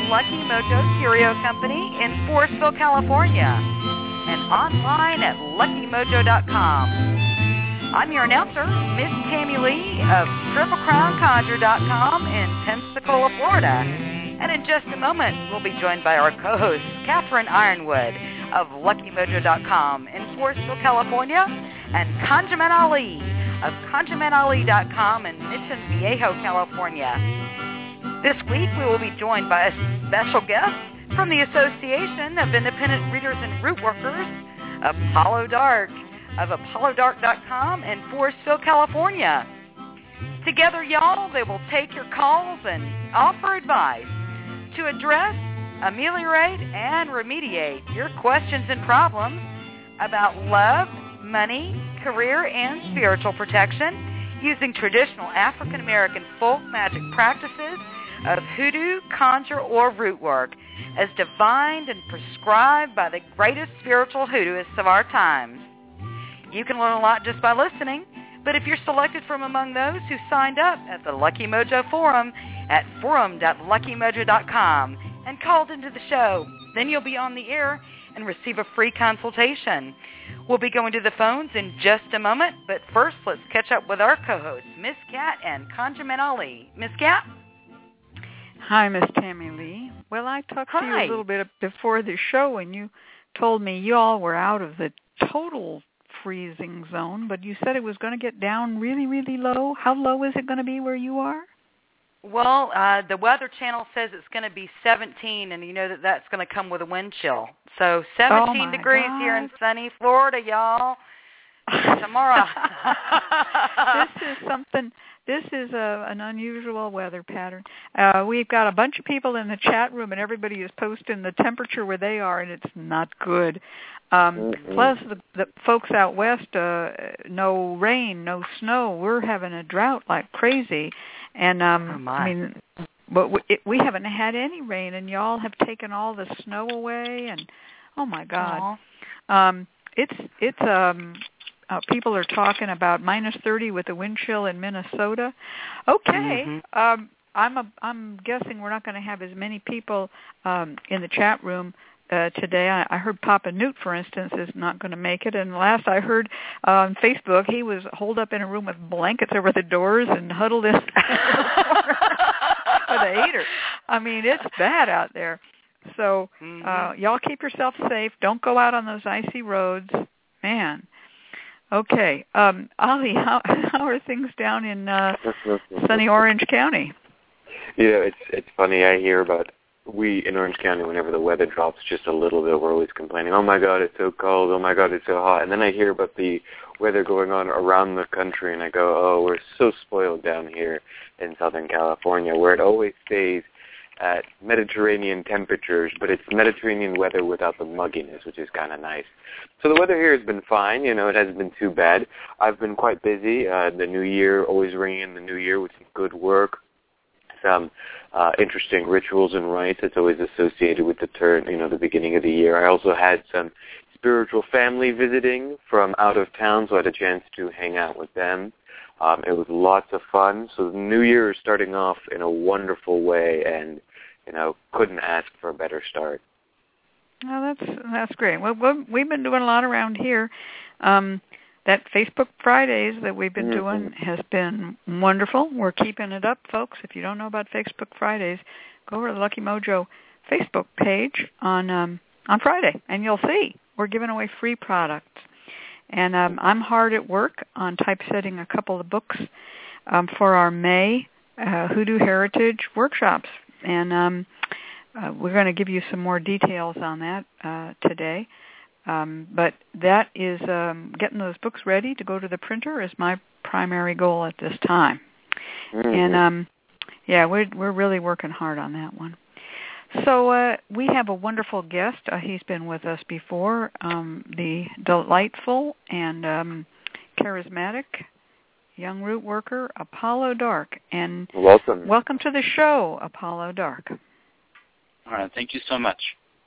Lucky Mojo Curio Company in Forestville, California, and online at luckymojo.com. I'm your announcer, Miss Tammy Lee of TripleCrownConjure.com in Pensacola, Florida. And in just a moment, we'll be joined by our co-host, Catherine Ironwood of LuckyMojo.com in Forestville, California, and Conjureman Ali of ConjuremanAli.com in Mission Viejo, California. This week, we will be joined by a special guest from the Association of Independent Readers and Root Workers, Apollo Dark of ApolloDark.com in Forestville, California. Together, y'all, they will take your calls and offer advice to address, ameliorate, and remediate your questions and problems about love, money, career, and spiritual protection using traditional African American folk magic practices of hoodoo, conjure, or root work as divined and prescribed by the greatest spiritual hoodooists of our times. You can learn a lot just by listening, but if you're selected from among those who signed up at the Lucky Mojo Forum at forum.luckymojo.com and called into the show, then you'll be on the air and receive a free consultation. We'll be going to the phones in just a moment, but first let's catch up with our co-hosts, Miss Cat and Conjureman Ali. Miss Cat? Hi, Miss Tammy Lee. Well, I talked to you a little bit before the show, and you told me you all were out of the total freezing zone, but you said it was going to get down really, really low. How low is it going to be where you are? Well, the Weather Channel says it's going to be 17, and you know that that's going to come with a wind chill. So 17 degrees here in sunny Florida, y'all. Tomorrow. This is an unusual weather pattern. We've got a bunch of people in the chat room, and everybody is posting the temperature where they are, and it's not good. Plus, the folks out west, no rain, no snow. We're having a drought like crazy. And, I mean, but we haven't had any rain, and y'all have taken all the snow away, and, oh, my God. People are talking about minus 30 with the wind chill in Minnesota. Okay. I'm guessing we're not going to have as many people in the chat room today. I heard Papa Newt, for instance, is not going to make it. And last I heard on Facebook, he was holed up in a room with blankets over the doors and huddled in with a heater. I mean, it's bad out there. So y'all keep yourself safe. Don't go out on those icy roads. Man. Okay. Ali, how are things down in sunny Orange County? Yeah, it's funny. I hear about we in Orange County, whenever the weather drops just a little bit, we're always complaining, oh, my God, it's so cold, oh, my God, it's so hot. And then I hear about the weather going on around the country, and I go, oh, we're so spoiled down here in Southern California, where it always stays at Mediterranean temperatures, but it's Mediterranean weather without the mugginess, which is kind of nice. So the weather here has been fine. You know, it hasn't been too bad. I've been quite busy. The new year, always ringing in the new year with some good work, some interesting rituals and rites that's always associated with the beginning of the year. I also had some spiritual family visiting from out of town, so I had a chance to hang out with them. It was lots of fun. So the new year is starting off in a wonderful way, and couldn't ask for a better start. Oh, that's great. Well, we've been doing a lot around here. That Facebook Fridays that we've been doing has been wonderful. We're keeping it up, folks. If you don't know about Facebook Fridays, go over to the Lucky Mojo Facebook page on Friday, and you'll see we're giving away free products. And I'm hard at work on typesetting a couple of books for our May Hoodoo Heritage workshops. And we're going to give you some more details on that today. But that is getting those books ready to go to the printer is my primary goal at this time. And, we're really working hard on that one. So we have a wonderful guest. He's been with us before, the delightful and charismatic young root worker, Apollo Dark. And welcome to the show, Apollo Dark. All right. Thank you so much.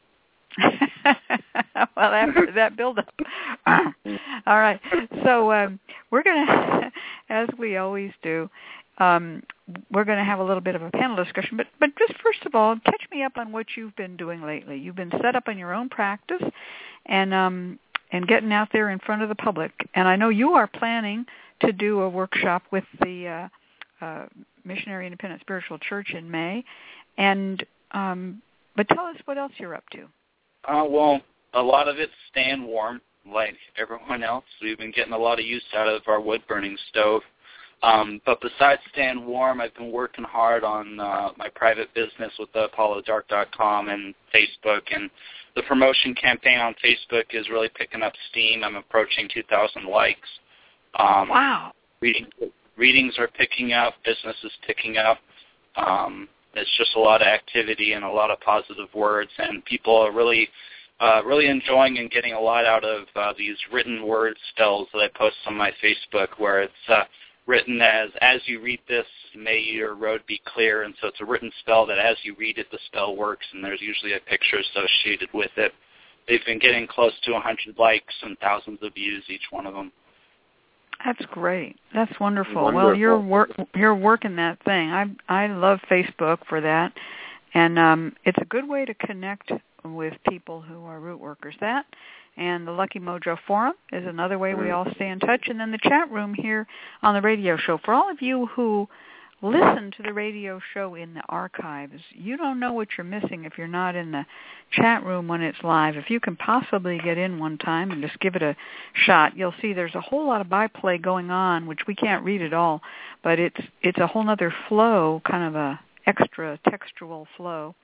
Well, after that build-up. All right. So we're going to, as we always do, we're going to have a little bit of a panel discussion. But just first of all, catch me up on what you've been doing lately. You've been set up in your own practice and getting out there in front of the public. And I know you are planning to do a workshop with the Missionary Independent Spiritual Church in May. And but tell us what else you're up to. Well, a lot of it's staying warm, like everyone else. We've been getting a lot of use out of our wood-burning stove. But besides staying warm, I've been working hard on my private business with ApolloDark.com and Facebook. And the promotion campaign on Facebook is really picking up steam. I'm approaching 2,000 likes. Wow. Readings are picking up. Business is picking up. It's just a lot of activity and a lot of positive words, and people are really enjoying and getting a lot out of these written word spells that I post on my Facebook, where it's written as you read this, may your road be clear. And so it's a written spell that as you read it, the spell works, and there's usually a picture associated with it. They've been getting close to 100 likes and thousands of views, each one of them. That's great. That's wonderful. Well, you're working that thing. I love Facebook for that, and it's a good way to connect with people who are root workers. That and the Lucky Mojo Forum is another way we all stay in touch, and then the chat room here on the radio show. For all of you who listen to the radio show in the archives, you don't know what you're missing if you're not in the chat room when it's live. If you can possibly get in one time and just give it a shot, you'll see there's a whole lot of byplay going on, which we can't read at all, but it's a whole other flow, kind of a extra textual flow.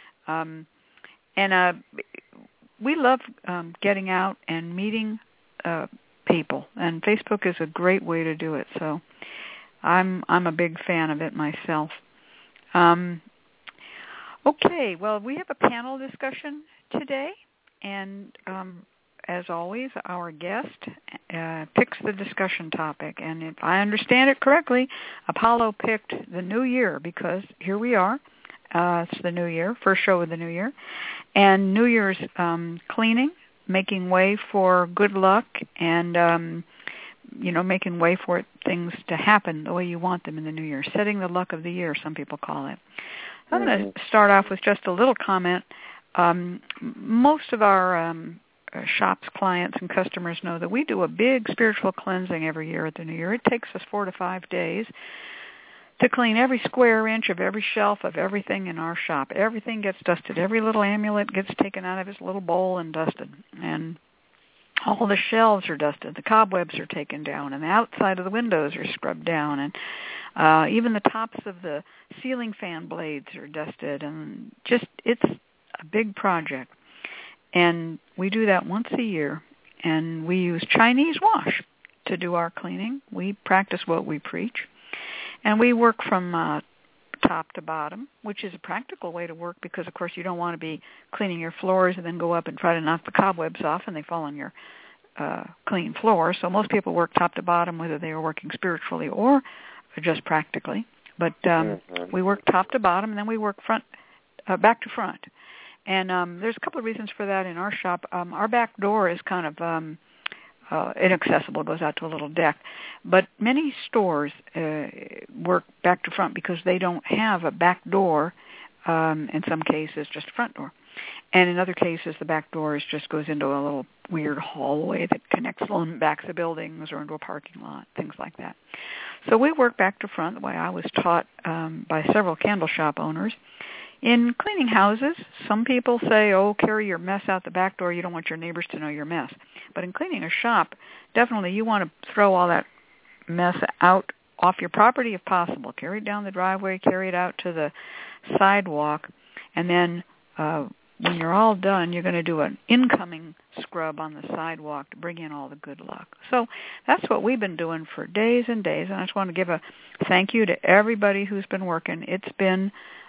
We love getting out and meeting people, and Facebook is a great way to do it. So I'm a big fan of it myself. Okay, well, we have a panel discussion today, and as always, our guest picks the discussion topic. And if I understand it correctly, Apollo picked the new year, because here we are. It's the new year, first show of the new year. And New Year's cleaning, making way for good luck, and making way for things to happen the way you want them in the new year. Setting the luck of the year, some people call it. I'm going to start off with just a little comment. Most of our shop's clients and customers know that we do a big spiritual cleansing every year at the new year. It takes us 4 to 5 days to clean every square inch of every shelf of everything in our shop. Everything gets dusted. Every little amulet gets taken out of its little bowl and dusted. And all the shelves are dusted. The cobwebs are taken down, and the outside of the windows are scrubbed down, and even the tops of the ceiling fan blades are dusted. And just, it's a big project. And we do that once a year, and we use Chinese wash to do our cleaning. We practice what we preach. And we work from top to bottom, which is a practical way to work, because, of course, you don't want to be cleaning your floors and then go up and try to knock the cobwebs off and they fall on your clean floor. So most people work top to bottom, whether they are working spiritually or just practically. But we work top to bottom, and then we work back to front. And there's a couple of reasons for that in our shop. Our back door is kind of inaccessible, goes out to a little deck. But many stores work back to front because they don't have a back door, in some cases just a front door. And in other cases, the back door just goes into a little weird hallway that connects on backs of buildings or into a parking lot, things like that. So we work back to front, the way I was taught by several candle shop owners. In cleaning houses, some people say, carry your mess out the back door. You don't want your neighbors to know your mess. But in cleaning a shop, definitely you want to throw all that mess out off your property if possible. Carry it down the driveway, carry it out to the sidewalk, and then when you're all done, you're going to do an incoming scrub on the sidewalk to bring in all the good luck. So that's what we've been doing for days and days, and I just want to give a thank you to everybody who's been working. It's been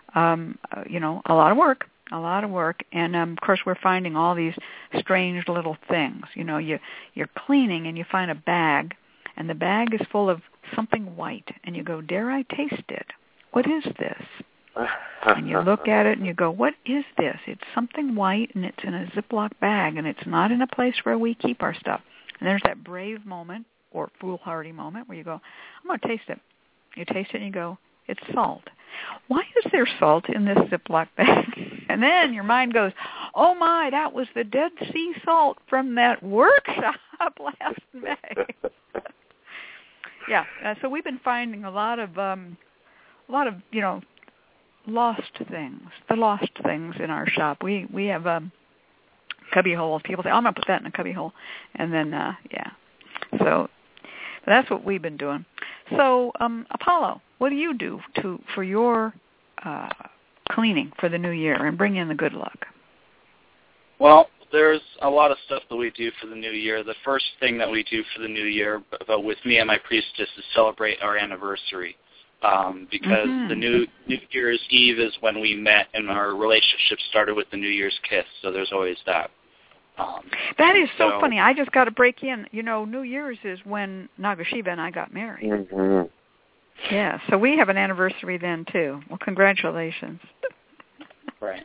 a lot of work, and of course we're finding all these strange little things. You're cleaning and you find a bag, and the bag is full of something white, and you go, dare I taste it? What is this? And you look at it and you go, what is this? It's something white, and it's in a Ziploc bag, and it's not in a place where we keep our stuff. And there's that brave moment or foolhardy moment where you go, I'm going to taste it. You taste it and you go, it's salt. Why is there salt in this Ziploc bag? And then your mind goes, oh my, that was the Dead Sea salt from that workshop last May. Yeah, so we've been finding a lot of lost things in our shop. We have cubby holes. People say, oh, I'm going to put that in a cubby hole. And then, so that's what we've been doing. So, Apollo, what do you do for your cleaning for the new year and bring in the good luck? Well, there's a lot of stuff that we do for the new year. The first thing that we do for the new year with me and my priestess is celebrate our anniversary. Because the New Year's Eve is when we met and our relationship started with the New Year's kiss, so there's always that. That is so funny. I just got to break in. New Year's is when Nagashiva and I got married. Mm-hmm. Yeah, so we have an anniversary then too. Well, congratulations. Right,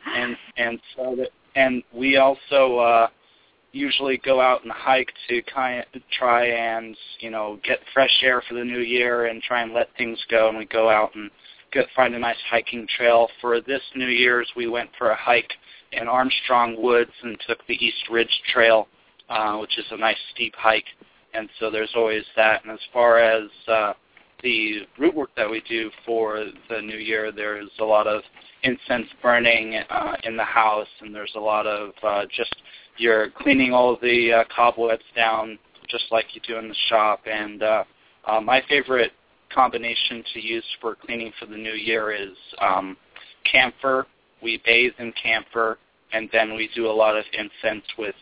and we also usually go out and hike to kind of try and get fresh air for the new year and try and let things go. And we go out and find a nice hiking trail. For this New Year's, we went for a hike in Armstrong Woods and took the East Ridge Trail, which is a nice steep hike. And so there's always that. And as far as the root work that we do for the new year, there's a lot of incense burning in the house, and there's a lot of just you're cleaning all of the cobwebs down just like you do in the shop. And my favorite combination to use for cleaning for the new year is camphor. We bathe in camphor, and then we do a lot of incense with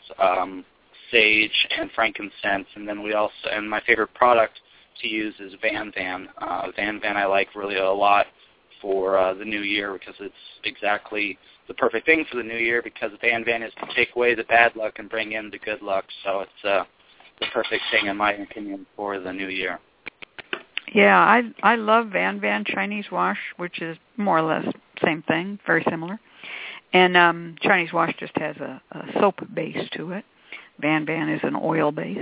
sage and frankincense. And then and my favorite product to use is Van Van. Van Van I like really a lot for the new year because it's exactly the perfect thing for the new year, because Van Van is to take away the bad luck and bring in the good luck. So it's the perfect thing, in my opinion, for the new year. Yeah, I love Van Van Chinese wash, which is more or less same thing, very similar. And Chinese wash just has a soap base to it. Van Van is an oil base.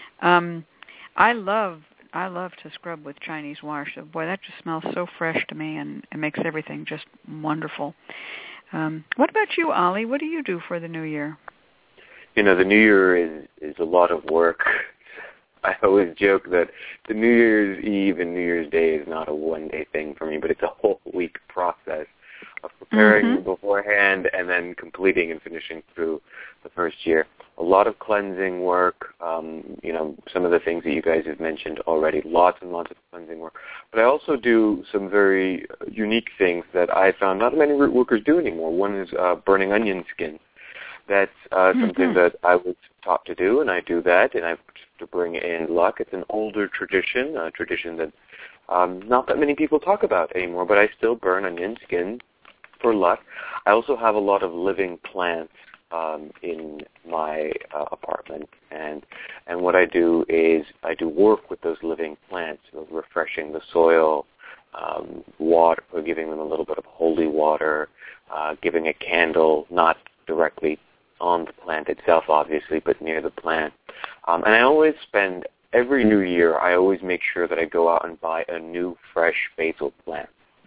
I love to scrub with Chinese wash. Boy, that just smells so fresh to me, and it makes everything just wonderful. What about you, Ollie? What do you do for the new year? The new year is a lot of work. I always joke that the New Year's Eve and New Year's Day is not a one-day thing for me, but it's a whole week process of preparing beforehand and then completing and finishing through the first year. A lot of cleansing work, some of the things that you guys have mentioned already, lots and lots of cleansing work. But I also do some very unique things that I found not many root workers do anymore. One is burning onion skin. That's something that I was taught to do, and I do that, and I to bring in luck. It's an older tradition, a tradition that not that many people talk about anymore, but I still burn onion skin for luck. I also have a lot of living plants in my apartment, and what I do is I do work with those living plants, refreshing the soil, water, giving them a little bit of holy water, giving a candle, not directly on the plant itself, obviously, but near the plant. And I always spend, every new year, I always make sure that I go out and buy a new, fresh basil plant.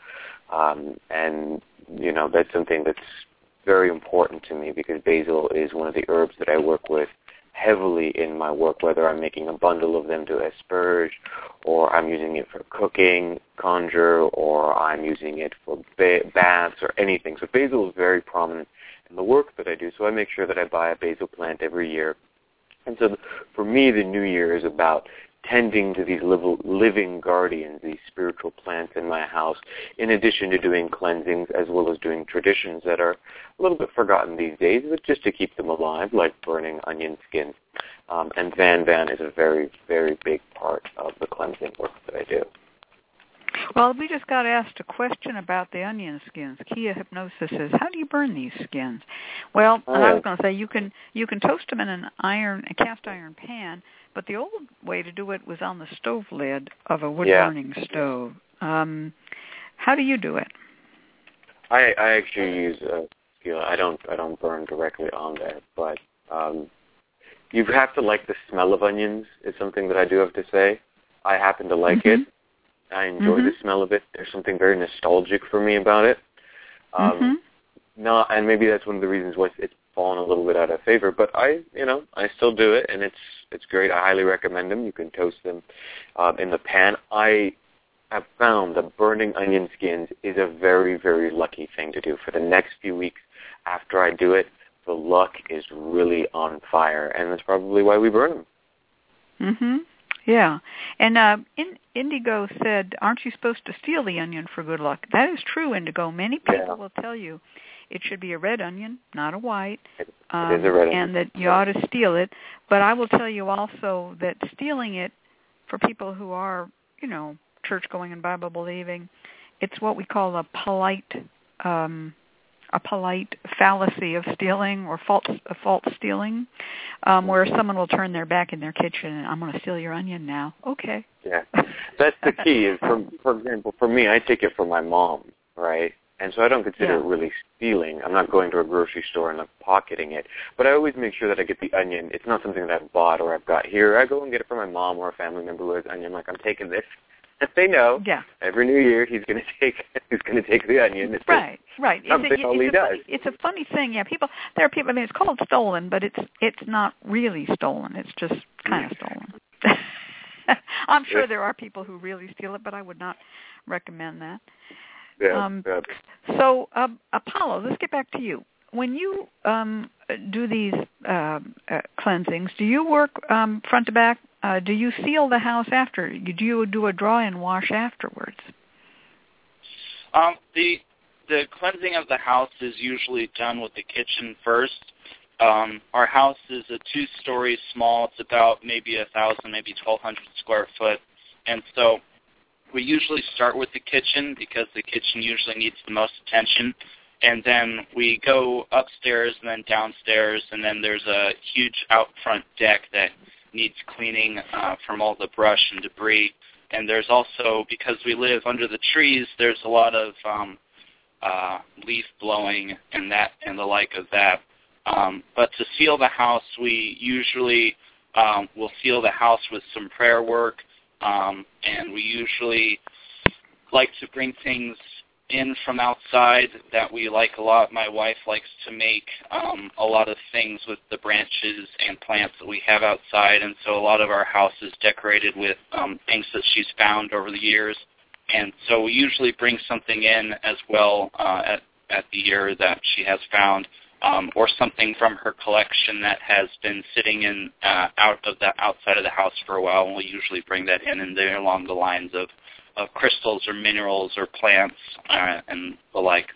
And, that's something that's very important to me, because basil is one of the herbs that I work with heavily in my work, whether I'm making a bundle of them to asperge, or I'm using it for cooking, conjure, or I'm using it for baths or anything. So basil is very prominent in the work that I do, so I make sure that I buy a basil plant every year. And so for me, the new year is about tending to these living guardians, these spiritual plants in my house, in addition to doing cleansings as well as doing traditions that are a little bit forgotten these days, but just to keep them alive, like burning onion skin. And Van Van is a very, very big part of the cleansing work that I do. Well, we just got asked a question about the onion skins. Kia Hypnosis says, how do you burn these skins? Well, I was going to say you can toast them in a cast iron pan, but the old way to do it was on the stove lid of a wood-burning stove. How do you do it? I actually use I don't burn directly on there, but you have to like the smell of onions is something that I do have to say. I happen to like it. I enjoy the smell of it. There's something very nostalgic for me about it. And maybe that's one of the reasons why it's fallen a little bit out of favor. But I still do it, and it's great. I highly recommend them. You can toast them in the pan. I have found that burning onion skins is a very, very lucky thing to do. For the next few weeks after I do it, the luck is really on fire, and that's probably why we burn them. Yeah. And Indigo said, aren't you supposed to steal the onion for good luck? That is true, Indigo. Many people will tell you it should be a red onion, not a white, it is a red onion. and that you ought to steal it. But I will tell you also that stealing it, for people who are, church-going and Bible-believing, it's what we call a polite fallacy of stealing or false stealing, where someone will turn their back in their kitchen and I'm going to steal your onion now. Okay. Yeah, that's the key. Is for example, for me, I take it from my mom, right? And so I don't consider it really stealing. I'm not going to a grocery store and pocketing it. But I always make sure that I get the onion. It's not something that I've bought or I've got here. I go and get it from my mom or a family member who has onion. Like, I'm taking this. If they know, every New Year he's going to take the onion. It's right. It's a funny thing. Yeah, there are people. I mean, it's called stolen, but it's not really stolen. It's just kind of stolen. I'm sure there are people who really steal it, but I would not recommend that. So, Apollo, let's get back to you. When you do these cleansings, do you work front to back? Do you seal the house after? Do you do a dry and wash afterwards? The cleansing of the house is usually done with the kitchen first. Our house is a 2-story small. It's about maybe 1,000, maybe 1,200 square foot. And so we usually start with the kitchen because the kitchen usually needs the most attention. And then we go upstairs and then downstairs, and then there's a huge out front deck that needs cleaning from all the brush and debris. And there's also, because we live under the trees, there's a lot of leaf blowing and the like of that. But to seal the house, we usually will seal the house with some prayer work, and we usually like to bring things in from outside that we like a lot. My wife likes to make a lot of things with the branches and plants that we have outside, and so a lot of our house is decorated with things that she's found over the years. And so we usually bring something in as well at the year that she has found, or something from her collection that has been sitting in outside of the house for a while, and we usually bring that in, and they're along the lines of crystals or minerals or plants and the like.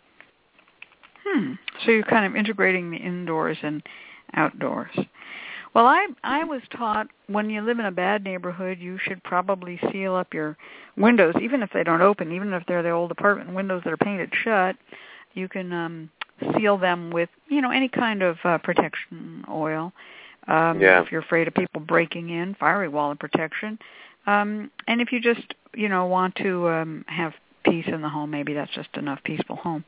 So you're kind of integrating the indoors and outdoors. Well, I was taught when you live in a bad neighborhood, you should probably seal up your windows, even if they don't open, even if they're the old apartment windows that are painted shut. You can seal them with, any kind of protection oil. If you're afraid of people breaking in, fiery wall of protection. And if you just, want to have peace in the home, maybe that's just enough peaceful home.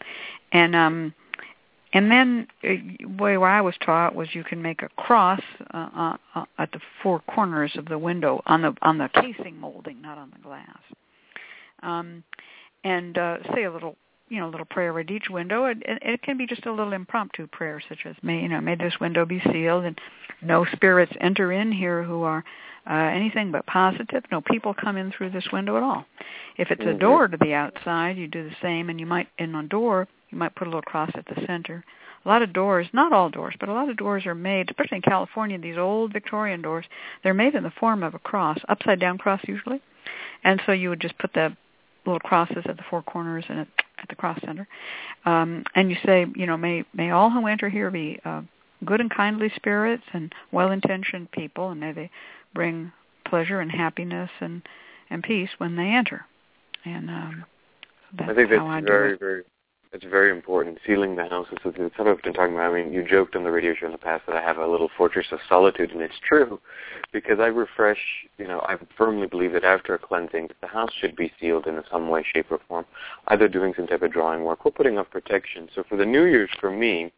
And then the way I was taught was you can make a cross at the 4 corners of the window on the casing molding, not on the glass. And say a little prayer at each window. It can be just a little impromptu prayer, such as may this window be sealed, and no spirits enter in here who are anything but positive. No people come in through this window at all. If it's a door to the outside, you do the same, and in a door, you might put a little cross at the center. A lot of doors, not all doors, but a lot of doors are made, especially in California, these old Victorian doors, they're made in the form of a cross, upside down cross usually. And so you would just put the little crosses at the 4 corners and at the cross center. And you say, may all who enter here be good and kindly spirits and well-intentioned people, and may they bring pleasure and happiness and peace when they enter. And that's I think that's how I very, very, it's very important. Sealing the house is something I've been talking about. I mean, you joked on the radio show in the past that I have a little fortress of solitude, and it's true, because I refresh, I firmly believe that after a cleansing, the house should be sealed in some way, shape, or form, either doing some type of drawing work or putting up protection. So for the New Year's, for me,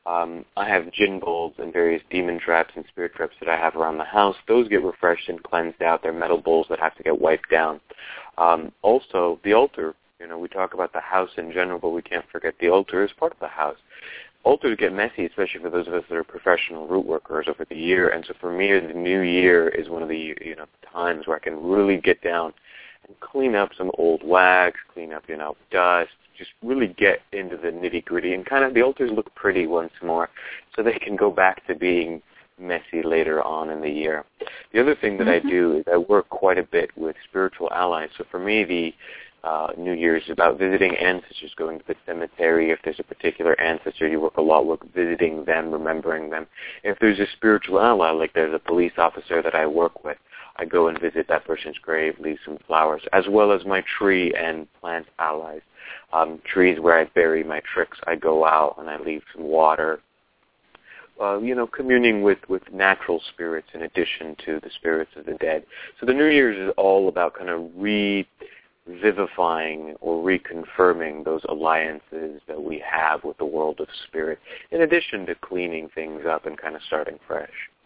I have jinn bowls and various demon traps and spirit traps that I have around the house. Those get refreshed and cleansed out. They're metal bowls that have to get wiped down. Also, the altar. We talk about the house in general, but we can't forget the altar is part of the house. Altars get messy, especially for those of us that are professional root workers over the year. And so for me, the new year is one of the times where I can really get down and clean up some old wax, clean up dust, just really get into the nitty-gritty, and kind of the altars look pretty once more, so they can go back to being messy later on in the year. The other thing that I do is I work quite a bit with spiritual allies. So for me, the New Year's is about visiting ancestors, going to the cemetery. If there's a particular ancestor you work a lot with, visiting them, remembering them. If there's a spiritual ally, like there's a police officer that I work with, I go and visit that person's grave, leave some flowers, as well as my tree and plant allies. Trees where I bury my tricks, I go out and I leave some water. Communing with natural spirits in addition to the spirits of the dead. So the New Year's is all about kind of revivifying or reconfirming those alliances that we have with the world of spirit, in addition to cleaning things up and kind of starting fresh.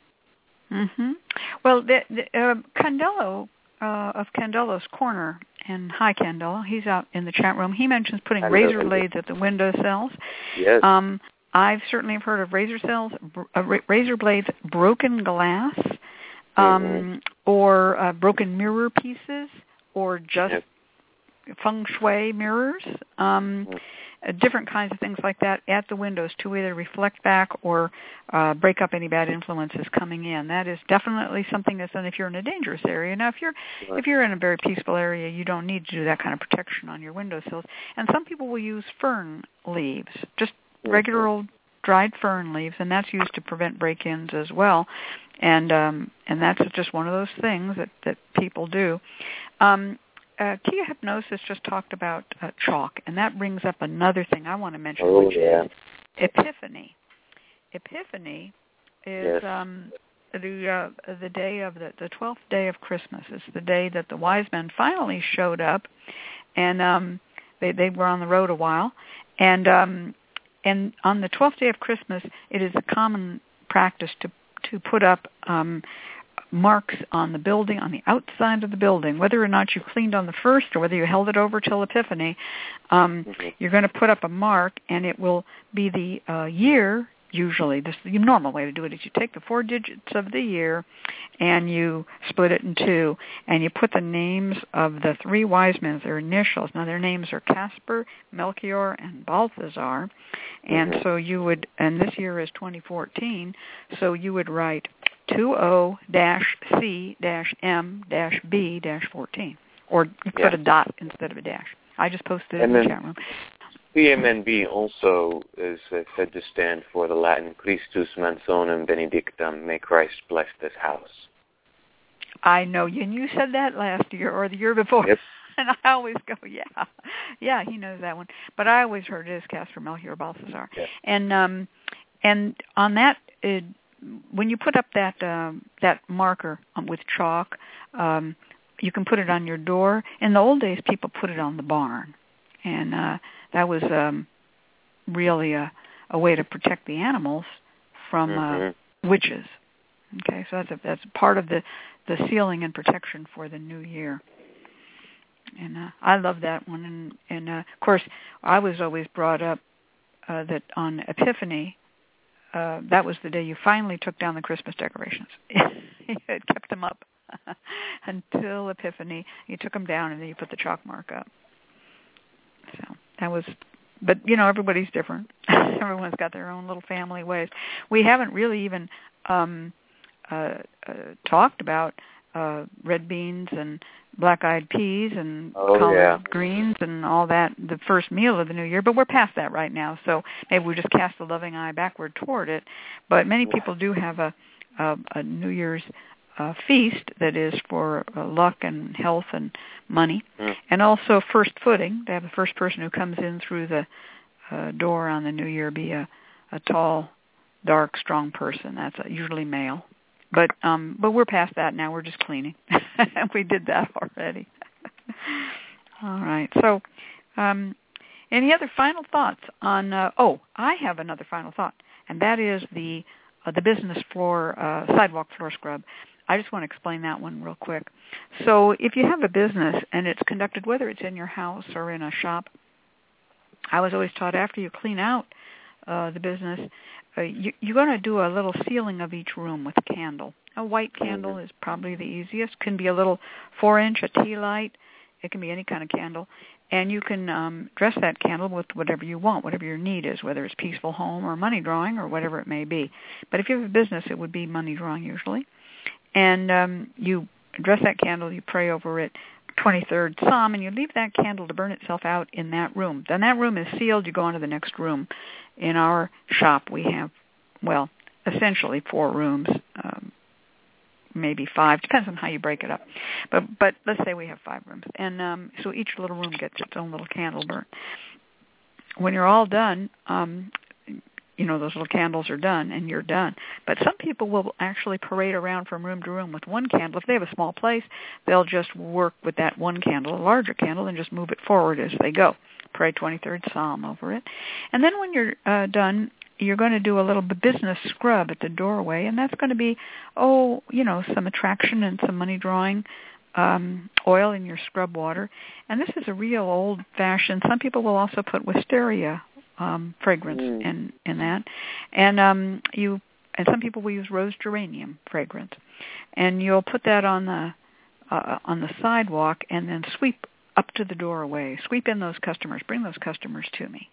Well, Candelo of Candelo's Corner, and hi Candelo, he's out in the chat room. He mentions putting razor blades at the windowsills. Yes. I've certainly heard of razor blades, broken glass, or broken mirror pieces, or just feng shui mirrors, different kinds of things like that at the windows to either reflect back or break up any bad influences coming in. That is definitely something that's done if you're in a dangerous area. Now, if you're in a very peaceful area, you don't need to do that kind of protection on your windowsills. And some people will use fern leaves, just regular old dried fern leaves, and that's used to prevent break-ins as well. And that's just one of those things that people do. Tia Hypnosis just talked about chalk, and that brings up another thing I want to mention, which is Epiphany. Epiphany is the day of the 12th day of Christmas. It's the day that the wise men finally showed up, and they were on the road a while, and on the 12th day of Christmas, it is a common practice to put up marks on the building, on the outside of the building, whether or not you cleaned on the first or whether you held it over till Epiphany. You're going to put up a mark, and it will be the year. Usually, the normal way to do it is you take the 4 digits of the year and you split it in two, and you put the names of the 3 wise men, their initials. Now, their names are Casper, Melchior, and Balthazar. And so you would, and this year is 2014, so you would write 20-C-M-B-14, or you put a dot instead of a dash. I just posted it in the chat room. CMNB also is said to stand for the Latin Christus Mansonum Benedictum, may Christ bless this house. I know, and you said that last year or the year before. Yep. And I always go, yeah, he knows that one. But I always heard it as Casper, Melchior, Balthazar. Yeah. And on that, when you put up that marker with chalk, you can put it on your door. In the old days, people put it on the barn, and that was really a way to protect the animals from witches. Okay, so that's part of the sealing and protection for the new year. And I love that one. And of course, I was always brought up that on Epiphany, that was the day you finally took down the Christmas decorations. You had kept them up until Epiphany. You took them down, and then you put the chalk mark up. So that was, but everybody's different. Everyone's got their own little family ways. We haven't really even talked about red beans and black-eyed peas and collard greens and all that, the first meal of the new year, but we're past that right now, so maybe we just cast the loving eye backward toward it. But many people do have a New Year's feast that is for luck and health and money, and also first footing. They have the first person who comes in through the door on the new year be a tall, dark, strong person. That's usually male. But we're past that now. We're just cleaning. We did that already. All right. So any other final thoughts on, I have another final thought. and that is the business floor, sidewalk floor scrub. I just want to explain that one real quick. So if you have a business and it's conducted, whether it's in your house or in a shop, I was always taught after you clean out the business, you're going to do a little sealing of each room with a candle. A white candle is probably the easiest. Can be a little 4-inch, a tea light. It can be any kind of candle. And you can dress that candle with whatever you want, whatever your need is, whether it's peaceful home or money drawing or whatever it may be. But if you have a business, it would be money drawing usually. And you dress that candle, you pray over it, 23rd Psalm, and you leave that candle to burn itself out in that room. Then that room is sealed. You go on to the next room. In our shop, we have, well, essentially 4 rooms, maybe 5, depends on how you break it up. But let's say we have 5 rooms. And so each little room gets its own little candle burnt. When you're all done, those little candles are done and you're done. But some people will actually parade around from room to room with one candle. If they have a small place, they'll just work with that one candle, a larger candle, and just move it forward as they go. Pray 23rd Psalm over it. And then when you're done, you're going to do a little business scrub at the doorway, and that's going to be, some attraction and some money drawing oil in your scrub water. And this is a real old-fashioned, some people will also put wisteria fragrance in that. And some people will use rose geranium fragrance. And you'll put that on the sidewalk and then sweep up to the doorway. Sweep in those customers. Bring those customers to me.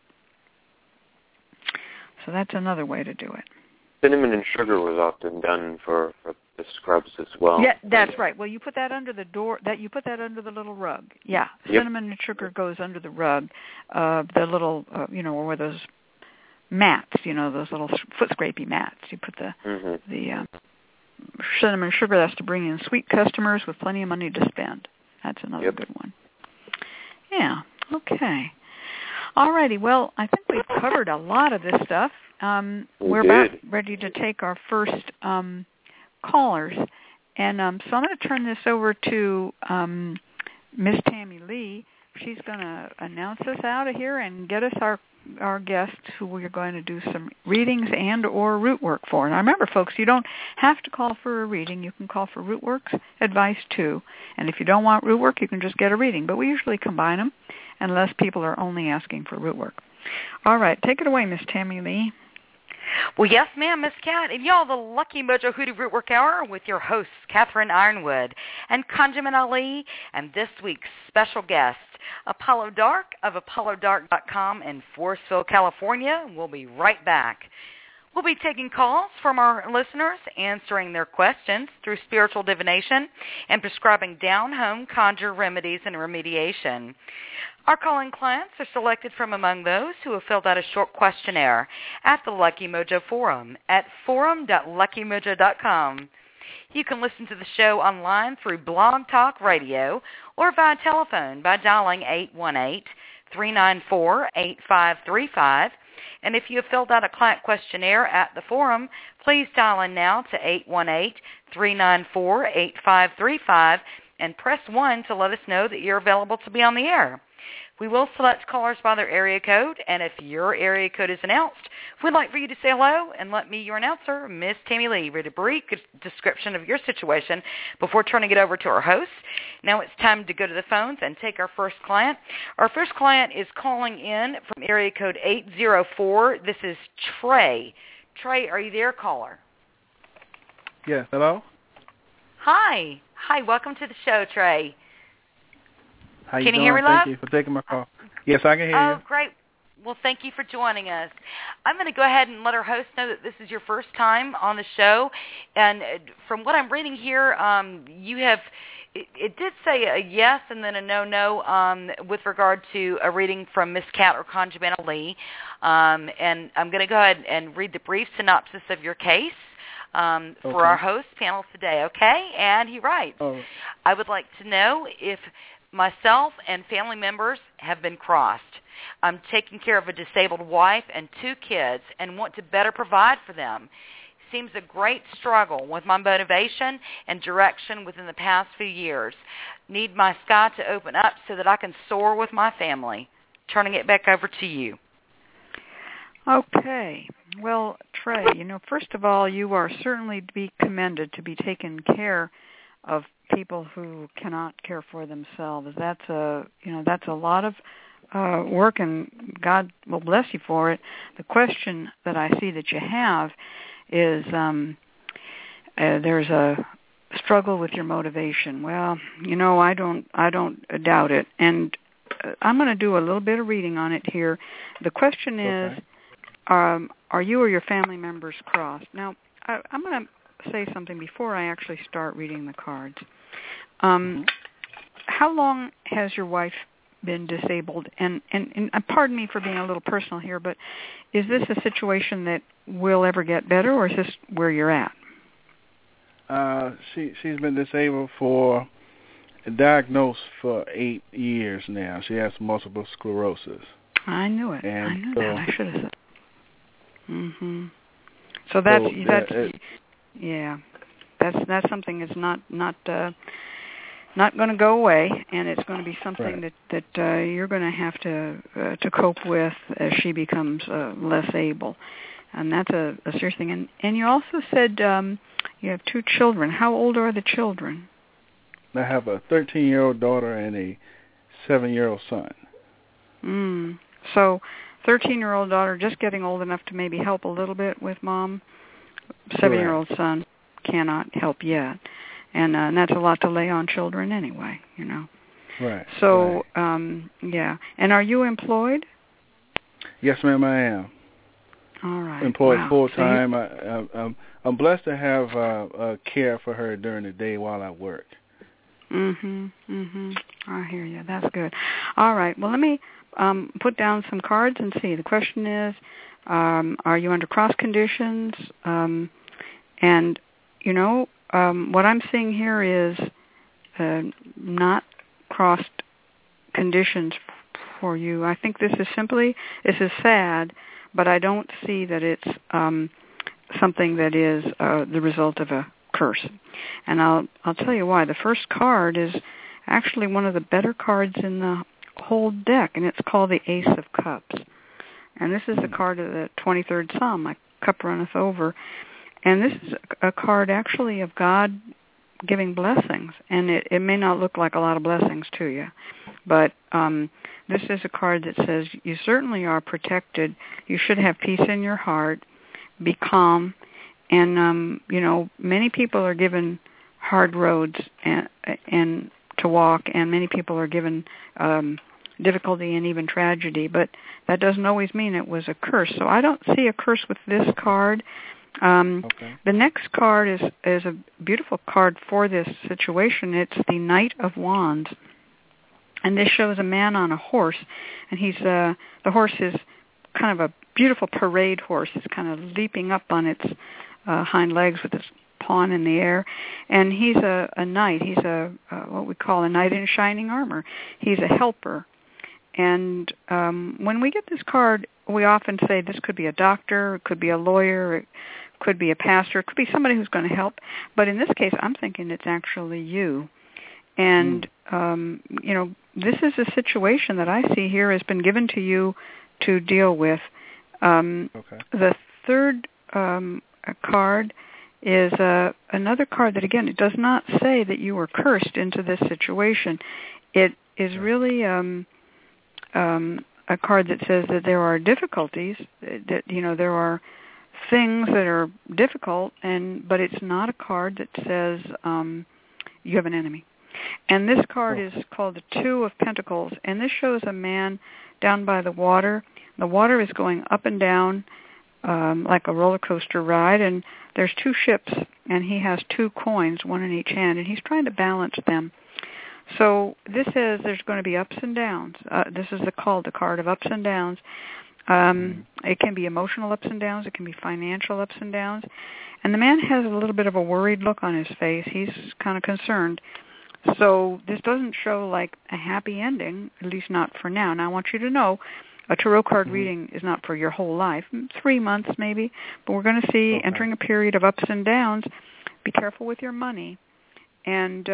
So that's another way to do it. Cinnamon and sugar was often done for the scrubs as well. Yeah, that's right. Well, you put that under the door. You put that under the little rug. Yeah, cinnamon and sugar goes under the rug. The little, or those mats. Those little foot scrapey mats. You put the cinnamon and sugar. That's to bring in sweet customers with plenty of money to spend. That's another good one. Yeah. Okay. All righty. Well, I think we've covered a lot of this stuff. We're about ready to take our first callers. And so I'm going to turn this over to Miss Tammy Lee. She's going to announce us out of here and get us our guests who we're going to do some readings and or root work for. And remember, folks, you don't have to call for a reading. You can call for root work's advice, too. And if you don't want root work, you can just get a reading. But we usually combine them unless people are only asking for root work. All right. Take it away, Miss Tammy Lee. Well, yes, ma'am, Miss Cat. And y'all, the Lucky Mojo Hoodoo Root Work Hour with your hosts, Catherine Ironwood and Conjurman Ali, and this week's special guest, Apollo Dark of ApolloDark.com in Forestville, California. We'll be right back. We'll be taking calls from our listeners, answering their questions through spiritual divination, and prescribing down-home conjure remedies and remediation. Our calling clients are selected from among those who have filled out a short questionnaire at the Lucky Mojo Forum at forum.luckymojo.com. You can listen to the show online through Blog Talk Radio or via telephone by dialing 818-394-8535. And if you have filled out a client questionnaire at the forum, please dial in now to 818-394-8535 and press 1 to let us know that you're available to be on the air. We will select callers by their area code, and if your area code is announced, we'd like for you to say hello and let me, your announcer, Miss Tammy Lee, read a brief description of your situation before turning it over to our host. Now it's time to go to the phones and take our first client. Our first client is calling in from area code 804. This is Trey. Trey, are you there, caller? Yes, hello? Hi. Hi, welcome to the show, Trey. How you Can doing? You hear me, love? Thank you for taking my call. Yes, I can hear you. Oh, great. Well, thank you for joining us. I'm going to go ahead and let our host know that this is your first time on the show. And from what I'm reading here, you have, it did say a yes and then a no with regard to a reading from Miss Cat or Conjurman Ali. And I'm going to go ahead and read the brief synopsis of your case. For our host panel today, okay? And he writes, I would like to know if myself and family members have been crossed. I'm taking care of a disabled wife and 2 kids and want to better provide for them. Seems a great struggle with my motivation and direction within the past few years. Need my sky to open up so that I can soar with my family. Turning it back over to you. Okay. Well, Trey, first of all, you are certainly to be commended to be taking care of people who cannot care for themselves. That's a lot of work, and God will bless you for it. The question that I see that you have is there's a struggle with your motivation. Well, I don't doubt it, and I'm going to do a little bit of reading on it here. The question is, are you or your family members crossed? Now, I'm going to say something before I actually start reading the cards. How long has your wife been disabled? And pardon me for being a little personal here, but is this a situation that will ever get better, or is this where you're at? She's been disabled diagnosed for 8 years now. She has multiple sclerosis. I knew it. And I knew that. I should have said. Mhm. So that's something that's not going to go away, and it's going to be something that you're going to have to cope with as she becomes less able, and that's a serious thing. And you also said you have 2 children. How old are the children? I have a 13-year-old daughter and a 7-year-old son. So 13-year-old daughter just getting old enough to maybe help a little bit with mom. 7-year-old son cannot help yet. And that's a lot to lay on children anyway, Right. So, yeah. And are you employed? Yes, ma'am, I am. All right. Employed full-time. So I'm blessed to have care for her during the day while I work. I hear you. That's good. All right. Well, let me put down some cards and see. The question is, are you under cross conditions? And, what I'm seeing here is not crossed conditions for you. I think this is sad, but I don't see that it's something that is the result of a curse. And I'll tell you why. The first card is actually one of the better cards in the whole deck, and it's called the Ace of Cups. And this is the card of the 23rd Psalm, my cup runneth over. And this is a card actually of God giving blessings. And it may not look like a lot of blessings to you, but this is a card that says you certainly are protected. You should have peace in your heart. Be calm. And, many people are given hard roads and to walk, and many people are given difficulty and even tragedy, but that doesn't always mean it was a curse. So I don't see a curse with this card. The next card is a beautiful card for this situation. It's the Knight of Wands, and this shows a man on a horse, and the horse is kind of a beautiful parade horse. It's kind of leaping up on its hind legs with its pawn in the air, and he's a knight. He's what we call a knight in shining armor. He's a helper. And when we get this card, we often say this could be a doctor, it could be a lawyer, it could be a pastor, it could be somebody who's going to help. But in this case, I'm thinking it's actually you. And, this is a situation that I see here has been given to you to deal with. The third card is another card that, again, it does not say that you were cursed into this situation. It is really a card that says that there are difficulties, that there are things that are difficult, but it's not a card that says you have an enemy. And this card is called the Two of Pentacles, and this shows a man down by the water. The water is going up and down like a roller coaster ride, and there's 2 ships, and he has 2 coins, one in each hand, and he's trying to balance them. So this says there's going to be ups and downs. This is the card of ups and downs. It can be emotional ups and downs. It can be financial ups and downs. And the man has a little bit of a worried look on his face. He's kind of concerned. So this doesn't show like a happy ending, at least not for now. Now I want you to know a tarot card reading is not for your whole life, 3 months maybe, but we're going to see entering a period of ups and downs. Be careful with your money. And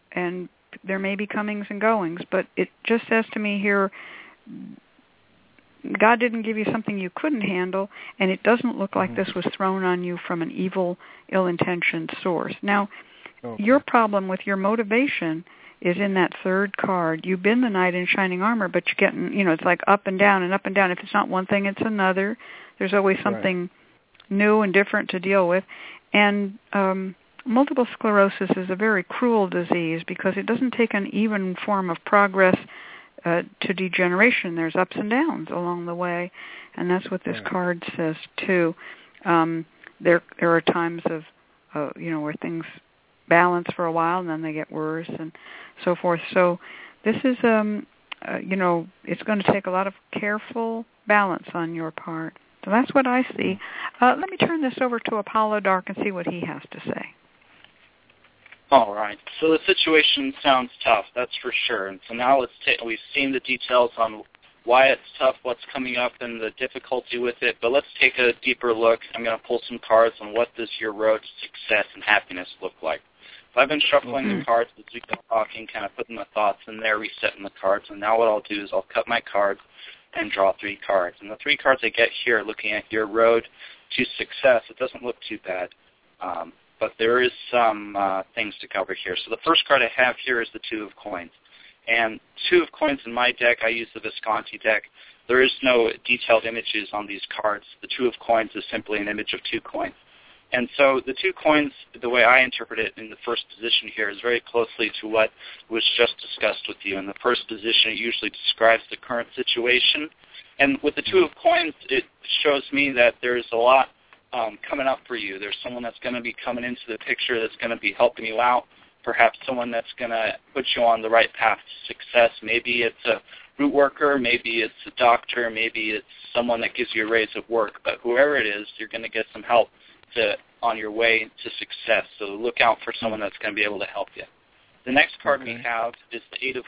there may be comings and goings, but it just says to me here, God didn't give you something you couldn't handle, and it doesn't look like this was thrown on you from an evil, ill-intentioned source. Now, your problem with your motivation is in that third card. You've been the knight in shining armor, but you're getting, it's like up and down and up and down. If it's not one thing, it's another. There's always something new and different to deal with. And multiple sclerosis is a very cruel disease because it doesn't take an even form of progress to degeneration. There's ups and downs along the way, and that's what this card says too. There are times of where things balance for a while and then they get worse and so forth. So this is it's going to take a lot of careful balance on your part. So that's what I see. Let me turn this over to Apollo Dark and see what he has to say. All right. So the situation sounds tough, that's for sure. And so now we've seen the details on why it's tough, what's coming up, and the difficulty with it. But let's take a deeper look. I'm going to pull some cards on what does your road to success and happiness look like. So I've been shuffling the cards as we've been talking, kind of putting the thoughts in there, resetting the cards. And now what I'll do is I'll cut my cards and draw 3 cards. And the 3 cards I get here, looking at your road to success, it doesn't look too bad. But there is some things to cover here. So the first card I have here is the 2 of Coins. And 2 of Coins in my deck, I use the Visconti deck. There is no detailed images on these cards. The 2 of Coins is simply an image of 2 coins. And so the 2 coins, the way I interpret it in the first position here, is very closely to what was just discussed with you. In the first position, it usually describes the current situation. And with the 2 of Coins, it shows me that there's a lot coming up for you. There's someone that's going to be coming into the picture that's going to be helping you out, perhaps someone that's going to put you on the right path to success. Maybe it's a root worker, maybe it's a doctor, maybe it's someone that gives you a raise at work. But whoever it is, you're going to get some help on your way to success. So look out for someone that's going to be able to help you. The next card we have is the 8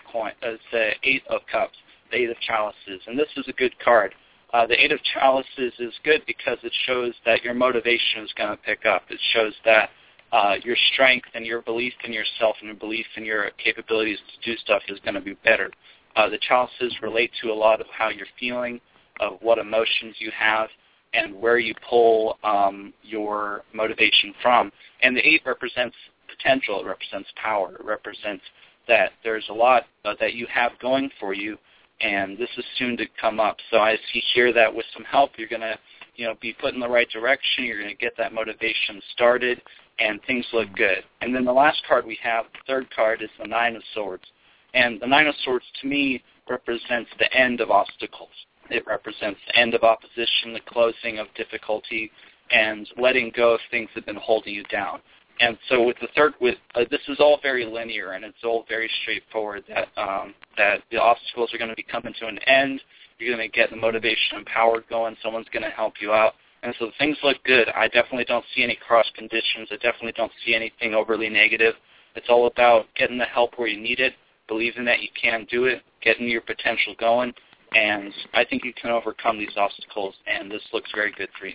of Cups, the 8 of Chalices, and this is a good card. The 8 of Chalices is good because it shows that your motivation is going to pick up. It shows that your strength and your belief in yourself and your belief in your capabilities to do stuff is going to be better. The Chalices relate to a lot of how you're feeling, of what emotions you have, and where you pull your motivation from. And the 8 represents potential. It represents power. It represents that there's a lot that you have going for you, and this is soon to come up. So I see here that with some help, you're going to be put in the right direction. You're going to get that motivation started, and things look good. And then the last card we have, the third card, is the 9 of Swords. And the 9 of Swords, to me, represents the end of obstacles. It represents the end of opposition, the closing of difficulty, and letting go of things that have been holding you down. And so with the third, this is all very linear, and it's all very straightforward, that the obstacles are going to be coming to an end. You're going to get the motivation and power going. Someone's going to help you out. And so things look good. I definitely don't see any cross conditions. I definitely don't see anything overly negative. It's all about getting the help where you need it, believing that you can do it, getting your potential going. And I think you can overcome these obstacles, and this looks very good for you.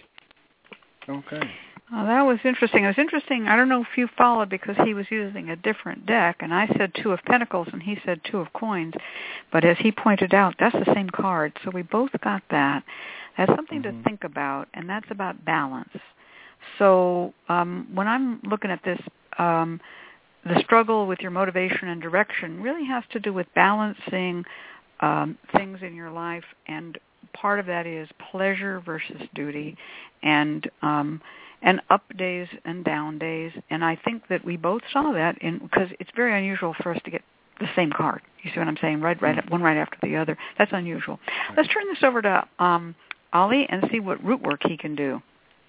Okay. Well, that was interesting. It was interesting. I don't know if you followed because he was using a different deck, and I said 2 of Pentacles, and he said 2 of Coins. But as he pointed out, that's the same card, so we both got that. That's something to think about, and that's about balance. So when I'm looking at this, the struggle with your motivation and direction really has to do with balancing things in your life, and part of that is pleasure versus duty, and up days and down days. And I think that we both saw that because it's very unusual for us to get the same card. You see what I'm saying? Right, one right after the other. That's unusual. Let's turn this over to Ollie and see what root work he can do.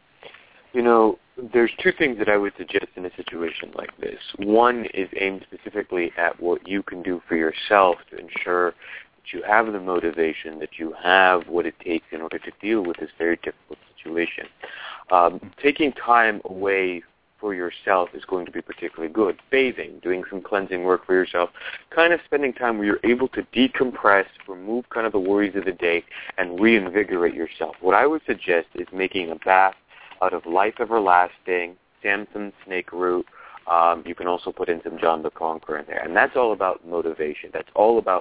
There's 2 things that I would suggest in a situation like this. One is aimed specifically at what you can do for yourself to ensure that you have the motivation, that you have what it takes in order to deal with this very difficult situation. Taking time away for yourself is going to be particularly good. Bathing, doing some cleansing work for yourself, kind of spending time where you're able to decompress, remove kind of the worries of the day, and reinvigorate yourself. What I would suggest is making a bath out of Life Everlasting, Samson Snake Root. You can also put in some John the Conqueror in there. And that's all about motivation. That's all about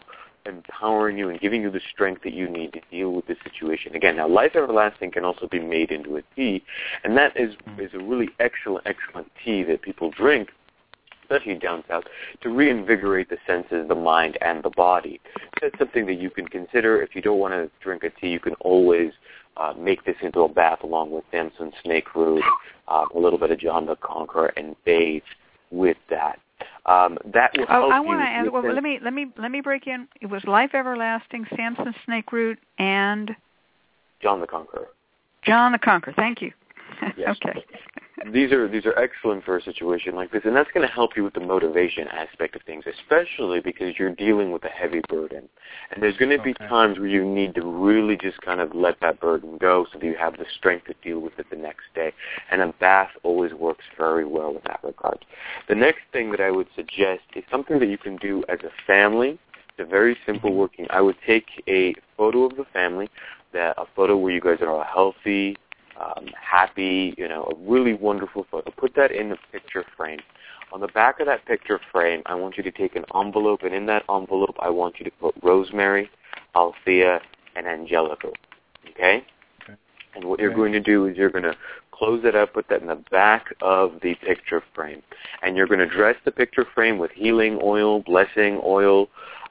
empowering you and giving you the strength that you need to deal with this situation. Again, now Life Everlasting can also be made into a tea, and that is a really excellent tea that people drink, especially down south, to reinvigorate the senses, the mind, and the body. That's something that you can consider. If you don't want to drink a tea, you can always make this into a bath along with Damson snake root, a little bit of John the Conqueror, and bathe with that. That will help I want to add. Well, let me break in. It was Life Everlasting, Samson snake root, and John the Conqueror. John the Conqueror. Thank you. Yes. Okay. These are excellent for a situation like this, and that's going to help you with the motivation aspect of things, especially because you're dealing with a heavy burden. And there's going to be times where you need to really just kind of let that burden go so that you have the strength to deal with it the next day. And a bath always works very well in that regard. The next thing that I would suggest is something that you can do as a family. It's a very simple working. I would take a photo of the family, a photo where you guys are all healthy, happy, a really wonderful photo. Put that in the picture frame. On the back of that picture frame, I want you to take an envelope, and in that envelope, I want you to put Rosemary, Althea, and Angelica. Okay? And what you're going to do is you're going to close it up, put that in the back of the picture frame. And you're going to dress the picture frame with healing oil, blessing oil,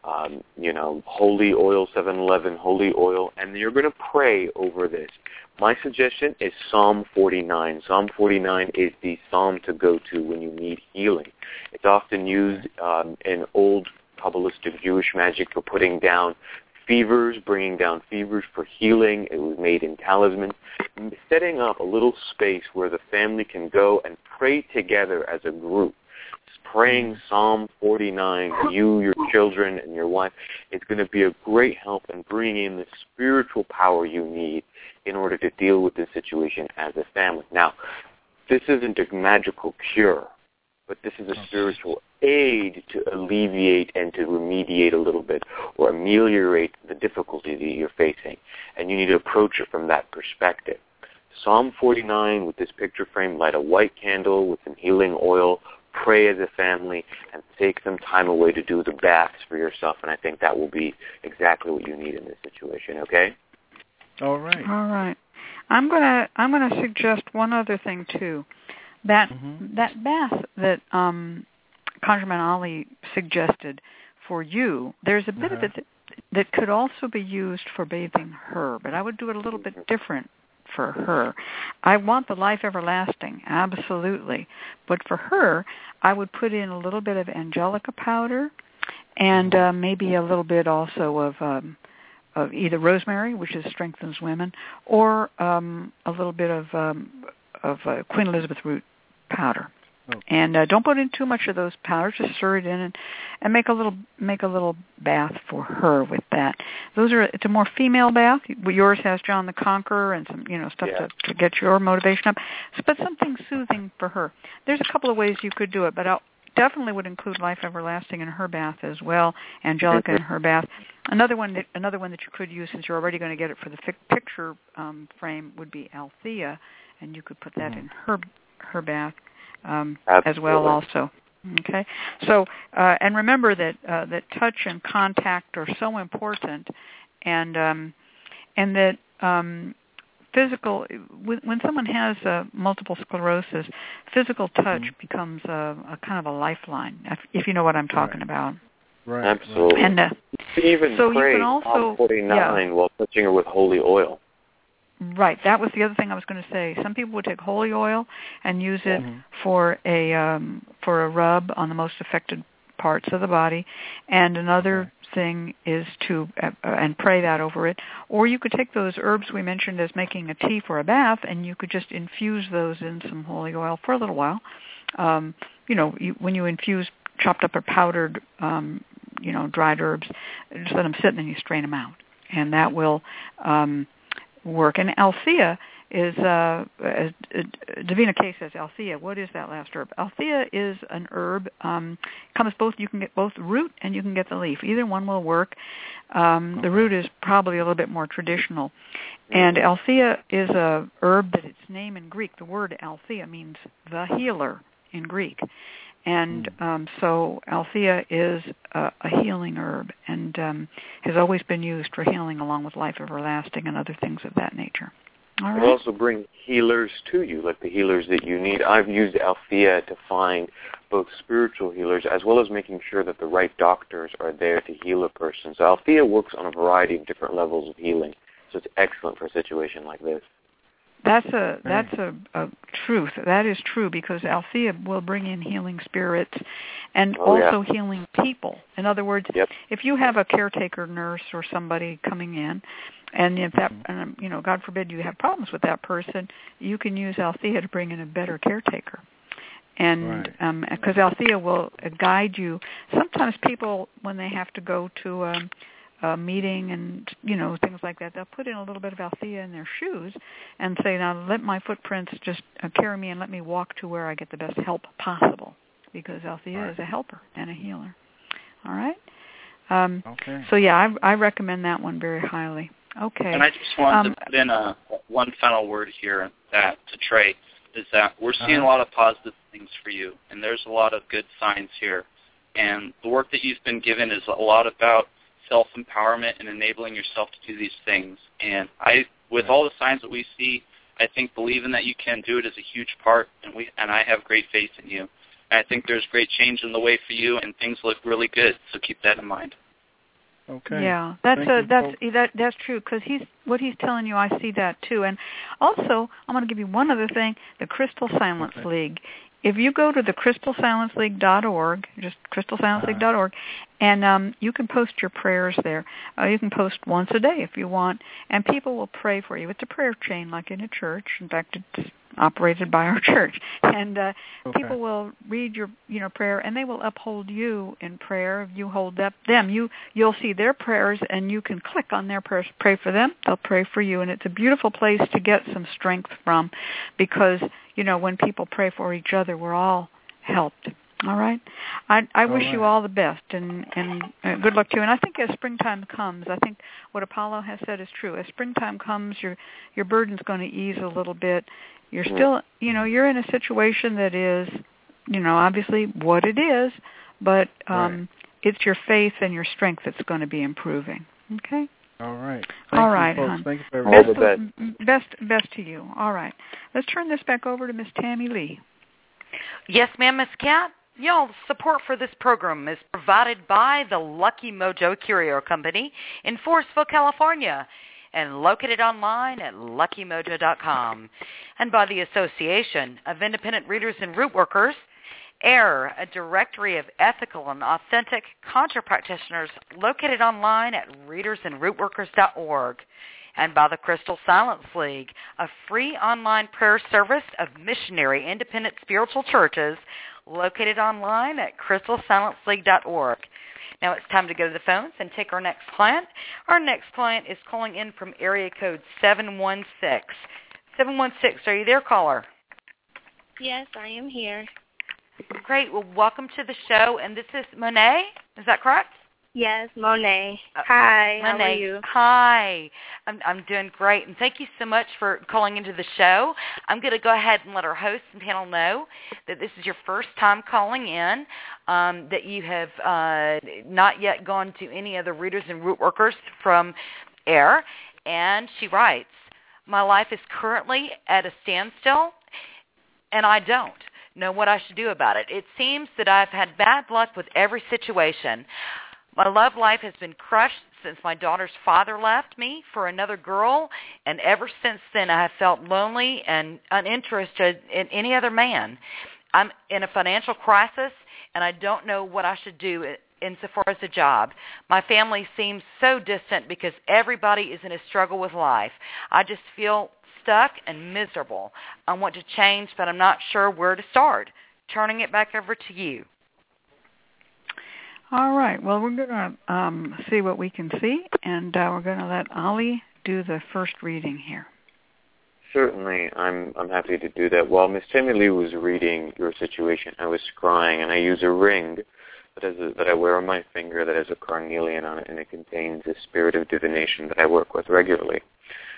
holy oil, 7-Eleven holy oil, and you're going to pray over this. My suggestion is Psalm 49. Psalm 49 is the psalm to go to when you need healing. It's often used in old Kabbalistic Jewish magic for putting down fevers, bringing down fevers for healing. It was made in talismans. Setting up a little space where the family can go and pray together as a group. Praying Psalm 49, you, your children, and your wife, it's going to be a great help in bringing in the spiritual power you need in order to deal with this situation as a family. Now, this isn't a magical cure, but this is a spiritual aid to alleviate and to remediate a little bit or ameliorate the difficulty that you're facing. And you need to approach it from that perspective. Psalm 49 with this picture frame, light a white candle with some healing oil, pray as a family, and take some time away to do the baths for yourself, and I think that will be exactly what you need in this situation, okay? All right. All right. I'm gonna suggest one other thing too. That bath that ConjureMan Ali suggested for you, there's a bit of it that could also be used for bathing her, but I would do it a little bit different for her. I want the Life Everlasting, absolutely. But for her, I would put in a little bit of Angelica powder and maybe a little bit also of either rosemary, which strengthens women, or a little bit of Queen Elizabeth root powder. Oh. And don't put in too much of those powders. Just stir it in and make a little bath for her with that. It's a more female bath. Yours has John the Conqueror and some stuff to get your motivation up. But something soothing for her. There's a couple of ways you could do it, but I definitely would include Life Everlasting in her bath as well. Angelica in her bath. Another one that you could use, since you're already going to get it for the picture frame, would be Althea, and you could put that in her bath. As well also. Okay? So, and remember that touch and contact are so important, and that physical, when someone has multiple sclerosis, physical touch becomes a kind of a lifeline, if you know what I'm talking about. Right. Absolutely. And even so pray you can also 49 while touching her with holy oil. Right. That was the other thing I was going to say. Some people would take holy oil and use it for a rub on the most affected parts of the body, and another thing is to and pray that over it. Or you could take those herbs we mentioned as making a tea for a bath, and you could just infuse those in some holy oil for a little while. When you infuse chopped up or powdered, dried herbs, just let them sit and then you strain them out, and that will work. And Althea is Davina K says Althea. What is that last herb? Althea is an herb. Comes both. You can get both the root and you can get the leaf. Either one will work. The root is probably a little bit more traditional. And Althea is a herb that its name in Greek. The word Althea means the healer in Greek. And so Althea is a healing herb and has always been used for healing along with Life Everlasting and other things of that nature. All right. It'll also bring healers to you, like the healers that you need. I've used Althea to find both spiritual healers as well as making sure that the right doctors are there to heal a person. So Althea works on a variety of different levels of healing. So it's excellent for a situation like this. That's a truth. That is true because Althea will bring in healing spirits and healing people. In other words, if you have a caretaker nurse or somebody coming in, and if that, God forbid you have problems with that person, you can use Althea to bring in a better caretaker. And because Althea will guide you. Sometimes people, when they have to go to a meeting and, things like that, they'll put in a little bit of Althea in their shoes and say, now let my footprints just carry me and let me walk to where I get the best help possible, because Althea is a helper and a healer. All right? So, I recommend that one very highly. Okay. And I just want to put in one final word here to Trey, is that we're seeing a lot of positive things for you, and there's a lot of good signs here. And the work that you've been given is a lot about self-empowerment and enabling yourself to do these things. And with all the signs that we see, I think believing that you can do it is a huge part, and I have great faith in you. And I think there's great change in the way for you, and things look really good, so keep that in mind. Okay. Yeah, that's true, because what he's telling you, I see that too. And also, I'm going to give you one other thing: the Crystal Silence League. If you go to the crystalsilenceleague.org, just crystalsilenceleague.org, and you can post your prayers there. You can post once a day if you want, and people will pray for you. It's a prayer chain like in a church. In fact, it's operated by our church. And people will read your prayer, and they will uphold you in prayer. If you hold up them, you'll see their prayers, and you can click on their prayers, pray for them. They'll pray for you, and it's a beautiful place to get some strength from, because when people pray for each other, we're all helped. All right? I wish you all the best, and good luck to you. And I think as springtime comes, I think what Apollo has said is true. As springtime comes, your burden's going to ease a little bit. You're still, you're in a situation that is, obviously what it is, but it's your faith and your strength that's going to be improving. Okay? All right. All right, hon. Thank you for everything. All the best. Best to you. All right. Let's turn this back over to Miss Tammy Lee. Yes, ma'am, Miss Cat. Support for this program is provided by the Lucky Mojo Curio Company in Forestville, California, and located online at luckymojo.com, and by the Association of Independent Readers and Root Workers, AIR, a directory of ethical and authentic contra practitioners located online at readersandrootworkers.org, and by the Crystal Silence League, a free online prayer service of missionary independent spiritual churches located online at crystalsilenceleague.org. Now it's time to go to the phones and take our next client. Our next client is calling in from area code 716. 716, are you there, caller? Yes, I am here. Great. Well, welcome to the show. And this is Monet, is that correct? Yes, Monet. Hi, Monet. How are you? Hi. I'm doing great, and thank you so much for calling into the show. I'm going to go ahead and let our host and panel know that this is your first time calling in, that you have not yet gone to any other Readers and Root Workers from AIR, and she writes, my life is currently at a standstill, and I don't know what I should do about it. It seems that I've had bad luck with every situation. My love life has been crushed since my daughter's father left me for another girl, and ever since then I have felt lonely and uninterested in any other man. I'm in a financial crisis, and I don't know what I should do insofar as a job. My family seems so distant because everybody is in a struggle with life. I just feel stuck and miserable. I want to change, but I'm not sure where to start. Turning it back over to you. All right. Well, we're going to see what we can see, and we're going to let Ali do the first reading here. Certainly, I'm happy to do that. While Miss Tammy Lee was reading your situation, I was scrying, and I use a ring that I wear on my finger that has a carnelian on it, and it contains a spirit of divination that I work with regularly.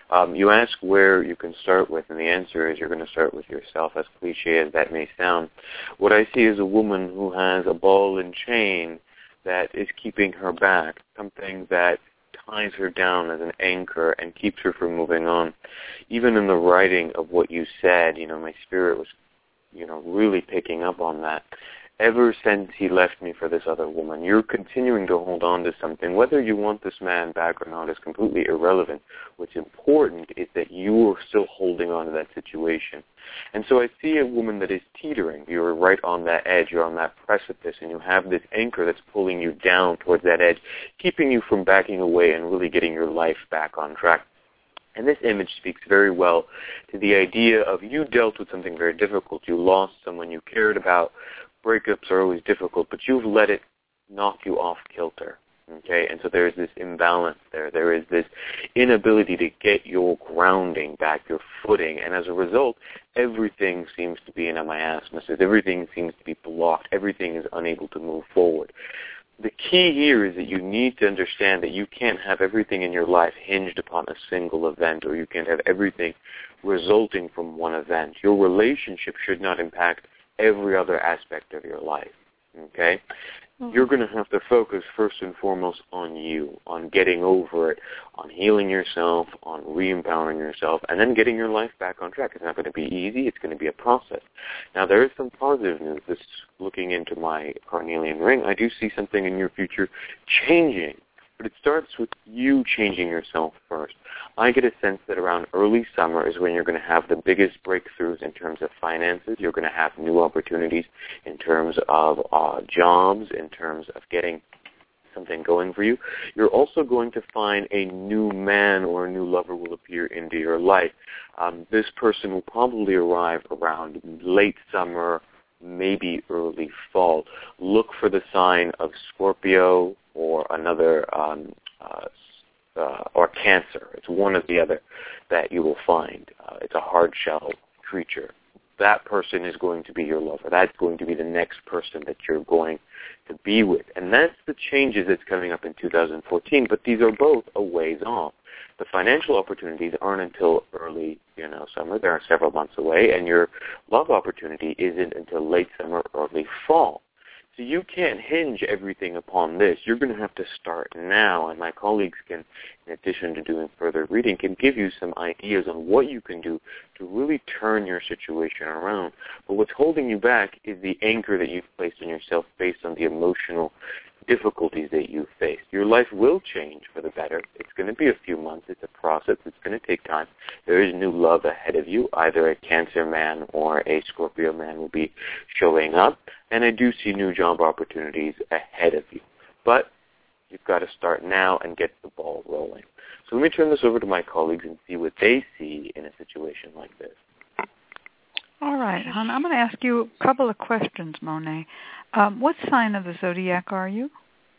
You ask where you can start with, and the answer is you're going to start with yourself, as cliche as that may sound. What I see is a woman who has a ball and chain that is keeping her back, something that ties her down as an anchor and keeps her from moving on. Even in the writing of what you said, my spirit was, really picking up on that. Ever since he left me for this other woman, you're continuing to hold on to something. Whether you want this man back or not is completely irrelevant. What's important is that you're still holding on to that situation. And so I see a woman that is teetering. You're right on that edge. You're on that precipice, and you have this anchor that's pulling you down towards that edge, keeping you from backing away and really getting your life back on track. And this image speaks very well to the idea of you dealt with something very difficult. You lost someone you cared about. Breakups are always difficult, but you've let it knock you off kilter, okay? And so there's this imbalance there. There is this inability to get your grounding back, your footing, and as a result, everything seems to be an miasmasis. Everything seems to be blocked. Everything is unable to move forward. The key here is that you need to understand that you can't have everything in your life hinged upon a single event, or you can't have everything resulting from one event. Your relationship should not impact every other aspect of your life, okay? Mm-hmm. You're going to have to focus first and foremost on you, on getting over it, on healing yourself, on re-empowering yourself, and then getting your life back on track. It's not going to be easy. It's going to be a process. Now, there is some positive news. This, looking into my carnelian ring, I do see something in your future changing, but it starts with you changing yourself first. I get a sense that around early summer is when you're going to have the biggest breakthroughs in terms of finances. You're going to have new opportunities in terms of jobs, in terms of getting something going for you. You're also going to find a new man or a new lover will appear into your life. This person will probably arrive around late summer, maybe early fall. Look for the sign of Scorpio or another or Cancer. It's one or the other that you will find. It's a hard shell creature. That person is going to be your lover. That's going to be the next person that you're going to be with. And that's the changes that's coming up in 2014, but these are both a ways off. The financial opportunities aren't until early, summer. They are several months away, and your love opportunity isn't until late summer, early fall. So you can't hinge everything upon this. You're going to have to start now, and my colleagues can, in addition to doing further reading, can give you some ideas on what you can do to really turn your situation around. But what's holding you back is the anchor that you've placed on yourself based on the emotional difficulties that you face. Your life will change for the better. It's going to be a few months. It's a process. It's going to take time. There is new love ahead of you. Either a Cancer man or a Scorpio man will be showing up. And I do see new job opportunities ahead of you. But you've got to start now and get the ball rolling. So let me turn this over to my colleagues and see what they see in a situation like this. All right, hon. I'm going to ask you a couple of questions, Monet. What sign of the zodiac are you?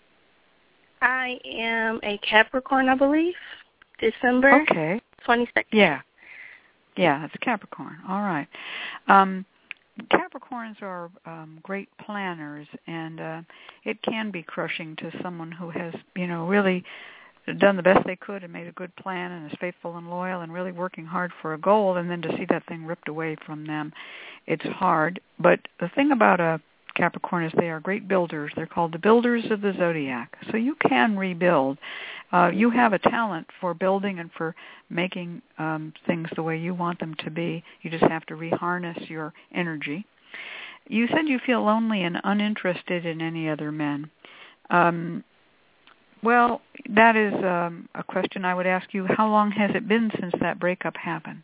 I am a Capricorn, I believe. December 22nd. Yeah, it's Capricorn. All right. Capricorns are great planners, and it can be crushing to someone who has, really done the best they could and made a good plan and is faithful and loyal and really working hard for a goal, and then to see that thing ripped away from them. It's hard. But the thing about a Capricorn is they are great builders. They're called the builders of the zodiac. So you can rebuild. You have a talent for building and for making things the way you want them to be. You just have to reharness your energy. You said you feel lonely and uninterested in any other men. Well, that is a question I would ask you. How long has it been since that breakup happened?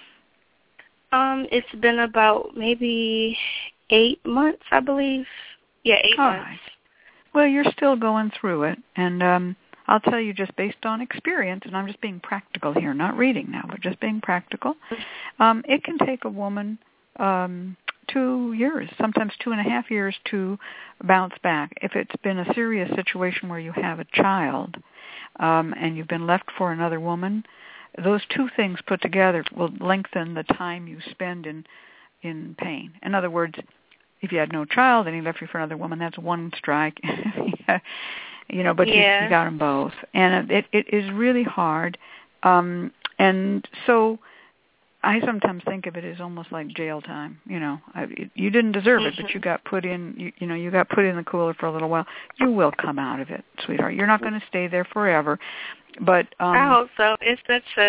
It's been about maybe 8 months, I believe. Yeah, 8 months. Right. Well, you're still going through it, and I'll tell you just based on experience, and I'm just being practical here, not reading now, but just being practical. It can take a woman 2 years, sometimes 2.5 years to bounce back. If it's been a serious situation where you have a child and you've been left for another woman, those two things put together will lengthen the time you spend in pain. In other words, if you had no child and he left you for another woman, that's one strike. But you got them both. And it is really hard And so I sometimes think of it as almost like jail time. You know, you didn't deserve it, but you got put in. You got put in the cooler for a little while. You will come out of it, sweetheart. You're not going to stay there forever. But I hope so. It's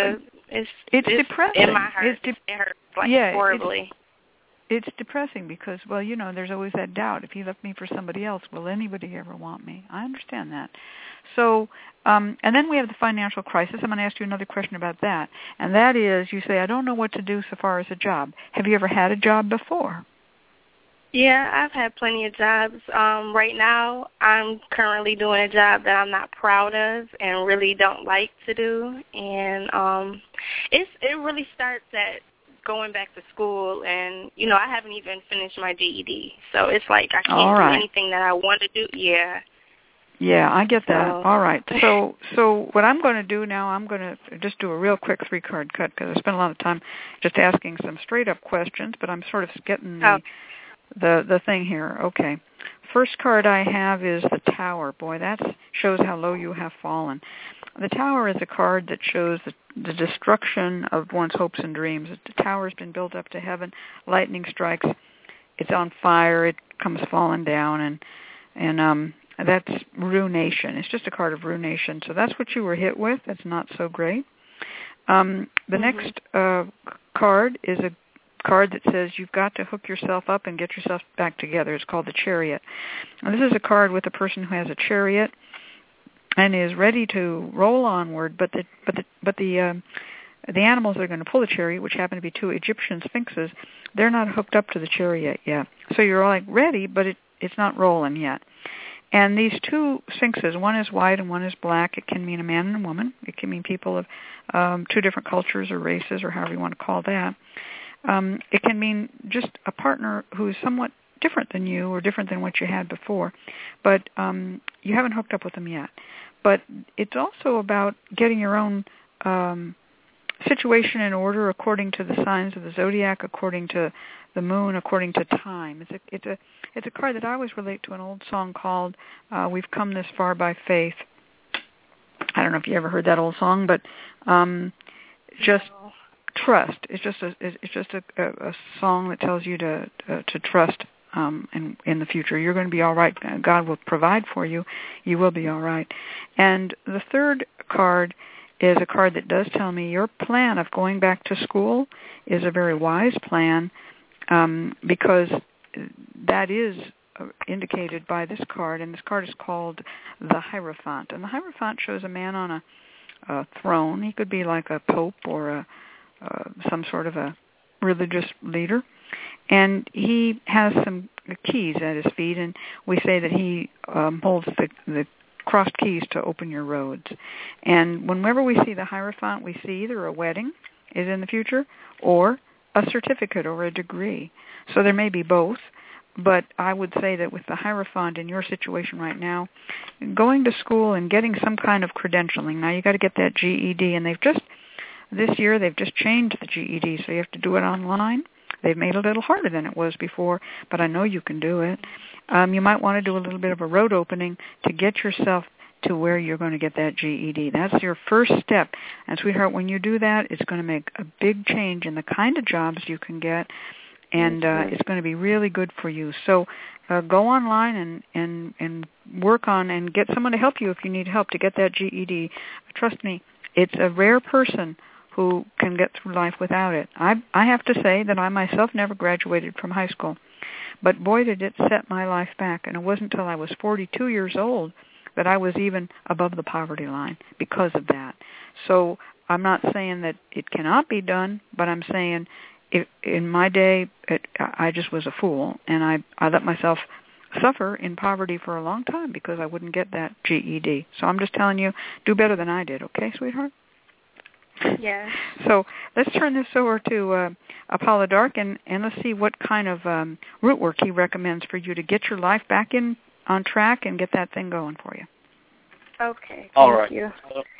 depressing. In my heart, it hurts horribly. It's depressing because, well, you know, there's always that doubt. If he left me for somebody else, will anybody ever want me? I understand that. So, and then we have the financial crisis. I'm going to ask you another question about that. And that is, you say, I don't know what to do so far as a job. Have you ever had a job before? Yeah, I've had plenty of jobs. Right now, I'm currently doing a job that I'm not proud of and really don't like to do. And it really starts at going back to school, and, you know, I haven't even finished my GED. So it's like I can't do anything that I want to do. Yeah. Yeah, I get that. All right. So what I'm going to do now, I'm going to just do a real quick 3-card cut because I spent a lot of time just asking some straight-up questions, but I'm sort of getting the thing here. Okay. First card I have is the Tower. Boy, that shows how low you have fallen. The Tower is a card that shows the destruction of one's hopes and dreams. The tower has been built up to heaven. Lightning strikes. It's on fire. It comes falling down, and that's ruination. It's just a card of ruination. So that's what you were hit with. That's not so great. The next card is a card that says you've got to hook yourself up and get yourself back together. It's called the Chariot. Now, this is a card with a person who has a chariot and is ready to roll onward, but the animals that are going to pull the chariot, which happen to be 2 Egyptian sphinxes, they're not hooked up to the chariot yet. So you're like ready, but it's not rolling yet. And these 2 sphinxes, one is white and one is black. It can mean a man and a woman. It can mean people of 2 different cultures or races or however you want to call that. It can mean just a partner who is somewhat different than you or different than what you had before, but you haven't hooked up with them yet. But it's also about getting your own situation in order according to the signs of the zodiac, according to the moon, according to time. It's a card that I always relate to an old song called "We've Come This Far by Faith." I don't know if you ever heard that old song, but just trust. It's just a song that tells you to trust in the future. You're going to be all right. God will provide for you. You will be all right. And the third card is a card that does tell me your plan of going back to school is a very wise plan, because that is indicated by this card, and this card is called the Hierophant. And the Hierophant shows a man on a throne. He could be like a pope or some sort of a religious leader. And he has some keys at his feet, and we say that he holds the crossed keys to open your roads. And whenever we see the Hierophant, we see either a wedding is in the future or a certificate or a degree. So there may be both, but I would say that with the Hierophant in your situation right now, going to school and getting some kind of credentialing. Now you got to get that GED, and this year they've just changed the GED, so you have to do it online. They've made it a little harder than it was before, but I know you can do it. You might want to do a little bit of a road opening to get yourself to where you're going to get that GED. That's your first step. And, sweetheart, when you do that, it's going to make a big change in the kind of jobs you can get, and it's going to be really good for you. So go online and work on and get someone to help you if you need help to get that GED. Trust me, it's a rare person who can get through life without it. I have to say that I myself never graduated from high school, but boy did it set my life back, and it wasn't until I was 42 years old that I was even above the poverty line because of that. So I'm not saying that it cannot be done, but I'm saying in my day I just was a fool, and I let myself suffer in poverty for a long time because I wouldn't get that GED. So I'm just telling you, do better than I did, okay, sweetheart? Yeah. So let's turn this over to Apollo Dark, and let's see what kind of root work he recommends for you to get your life back on track and get that thing going for you. Okay. All right. Thank you.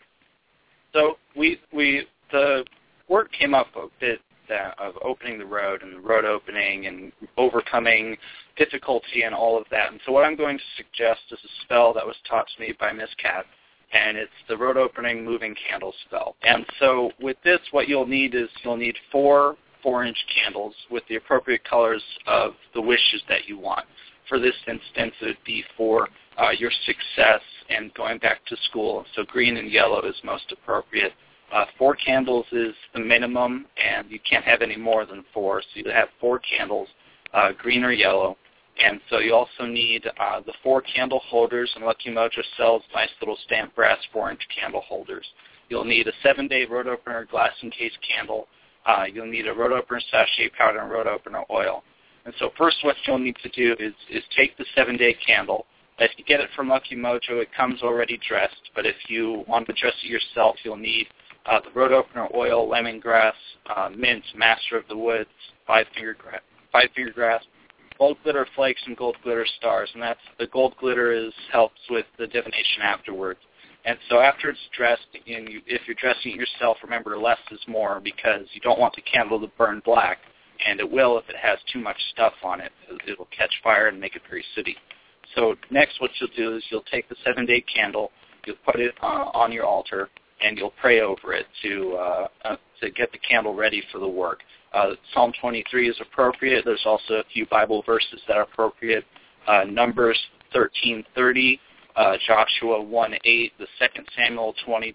So the work came up a bit of opening the road and the road opening and overcoming difficulty and all of that. And so what I'm going to suggest is a spell that was taught to me by Miss Cat. and it's the road opening moving candle spell. And so with this, what you'll need is you'll need 4 4-inch candles with the appropriate colors of the wishes that you want. For this instance, it would be for your success and going back to school. So green and yellow is most appropriate. 4 candles is the minimum, and you can't have any more than 4. So you have 4 candles, green or yellow. And so you also need the 4 candle holders, and Lucky Mojo sells nice little stamped brass 4-inch candle holders. You'll need a 7-day road opener glass encased candle. You'll need a road opener sachet powder and road opener oil. And so first what you'll need to do is take the 7-day candle. If you get it from Lucky Mojo, it comes already dressed. But if you want to dress it yourself, you'll need the road opener oil, lemongrass, mint, master of the woods, five-finger grass, gold glitter flakes, and gold glitter stars. And that's the gold glitter helps with the divination afterwards. And so after it's dressed, if you're dressing it yourself, remember less is more, because you don't want the candle to burn black, and it will if it has too much stuff on it. It'll catch fire and make it very sooty. So next what you'll do is you'll take the 7-day candle, you'll put it on your altar, and you'll pray over it to get the candle ready for the work. Psalm 23 is appropriate. There's also a few Bible verses that are appropriate. Numbers 13:30. Joshua 1:8, the 2 Samuel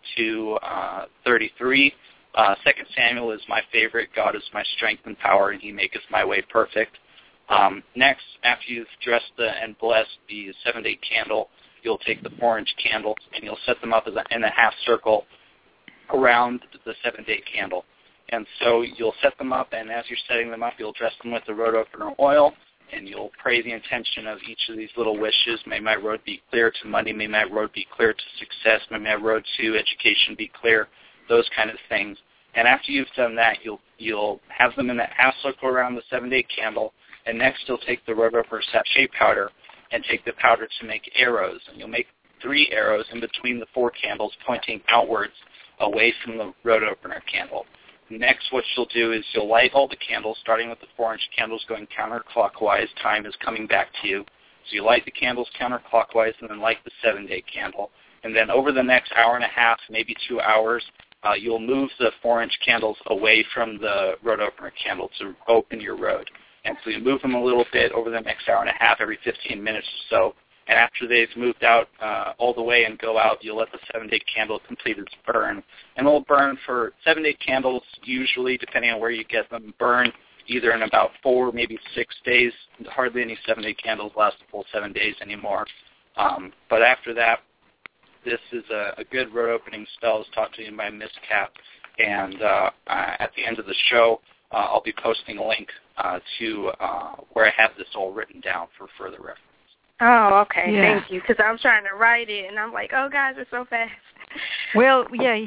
22:33. 2 Samuel is my favorite. God is my strength and power, and he maketh my way perfect. Next, after you've dressed and blessed the 7-day candle, you'll take the 4-inch candles and you'll set them up in a half circle around the 7-day candle. And so you'll set them up, and as you're setting them up, you'll dress them with the road opener oil, and you'll pray the intention of each of these little wishes. May my road be clear to money. May my road be clear to success. May my road to education be clear. Those kind of things. And after you've done that, you'll have them in that half circle around the 7-day candle. And next you'll take the road opener sachet powder and take the powder to make arrows. And you'll make 3 arrows in between the 4 candles pointing outwards away from the road opener candle. Next, what you'll do is you'll light all the candles, starting with the 4-inch candles going counterclockwise. Time is coming back to you. So you light the candles counterclockwise and then light the 7-day candle. And then over the next hour and a half, maybe 2 hours, you'll move the 4-inch candles away from the road opener candle to open your road. And so you move them a little bit over the next hour and a half, every 15 minutes or so. And after they've moved out all the way and go out, you'll let the 7-day candle complete its burn. And it'll burn for 7-day candles, usually, depending on where you get them, burn either in about 4, maybe 6 days. Hardly any 7-day candles last a full 7 days anymore. But after that, this is a good road opening spell. It's taught to you by Miss Cap. And at the end of the show, I'll be posting a link to where I have this all written down for further reference. Oh, okay. Yeah. Thank you. Because I was trying to write it, and I'm like, oh, guys, it's so fast. Well, yeah,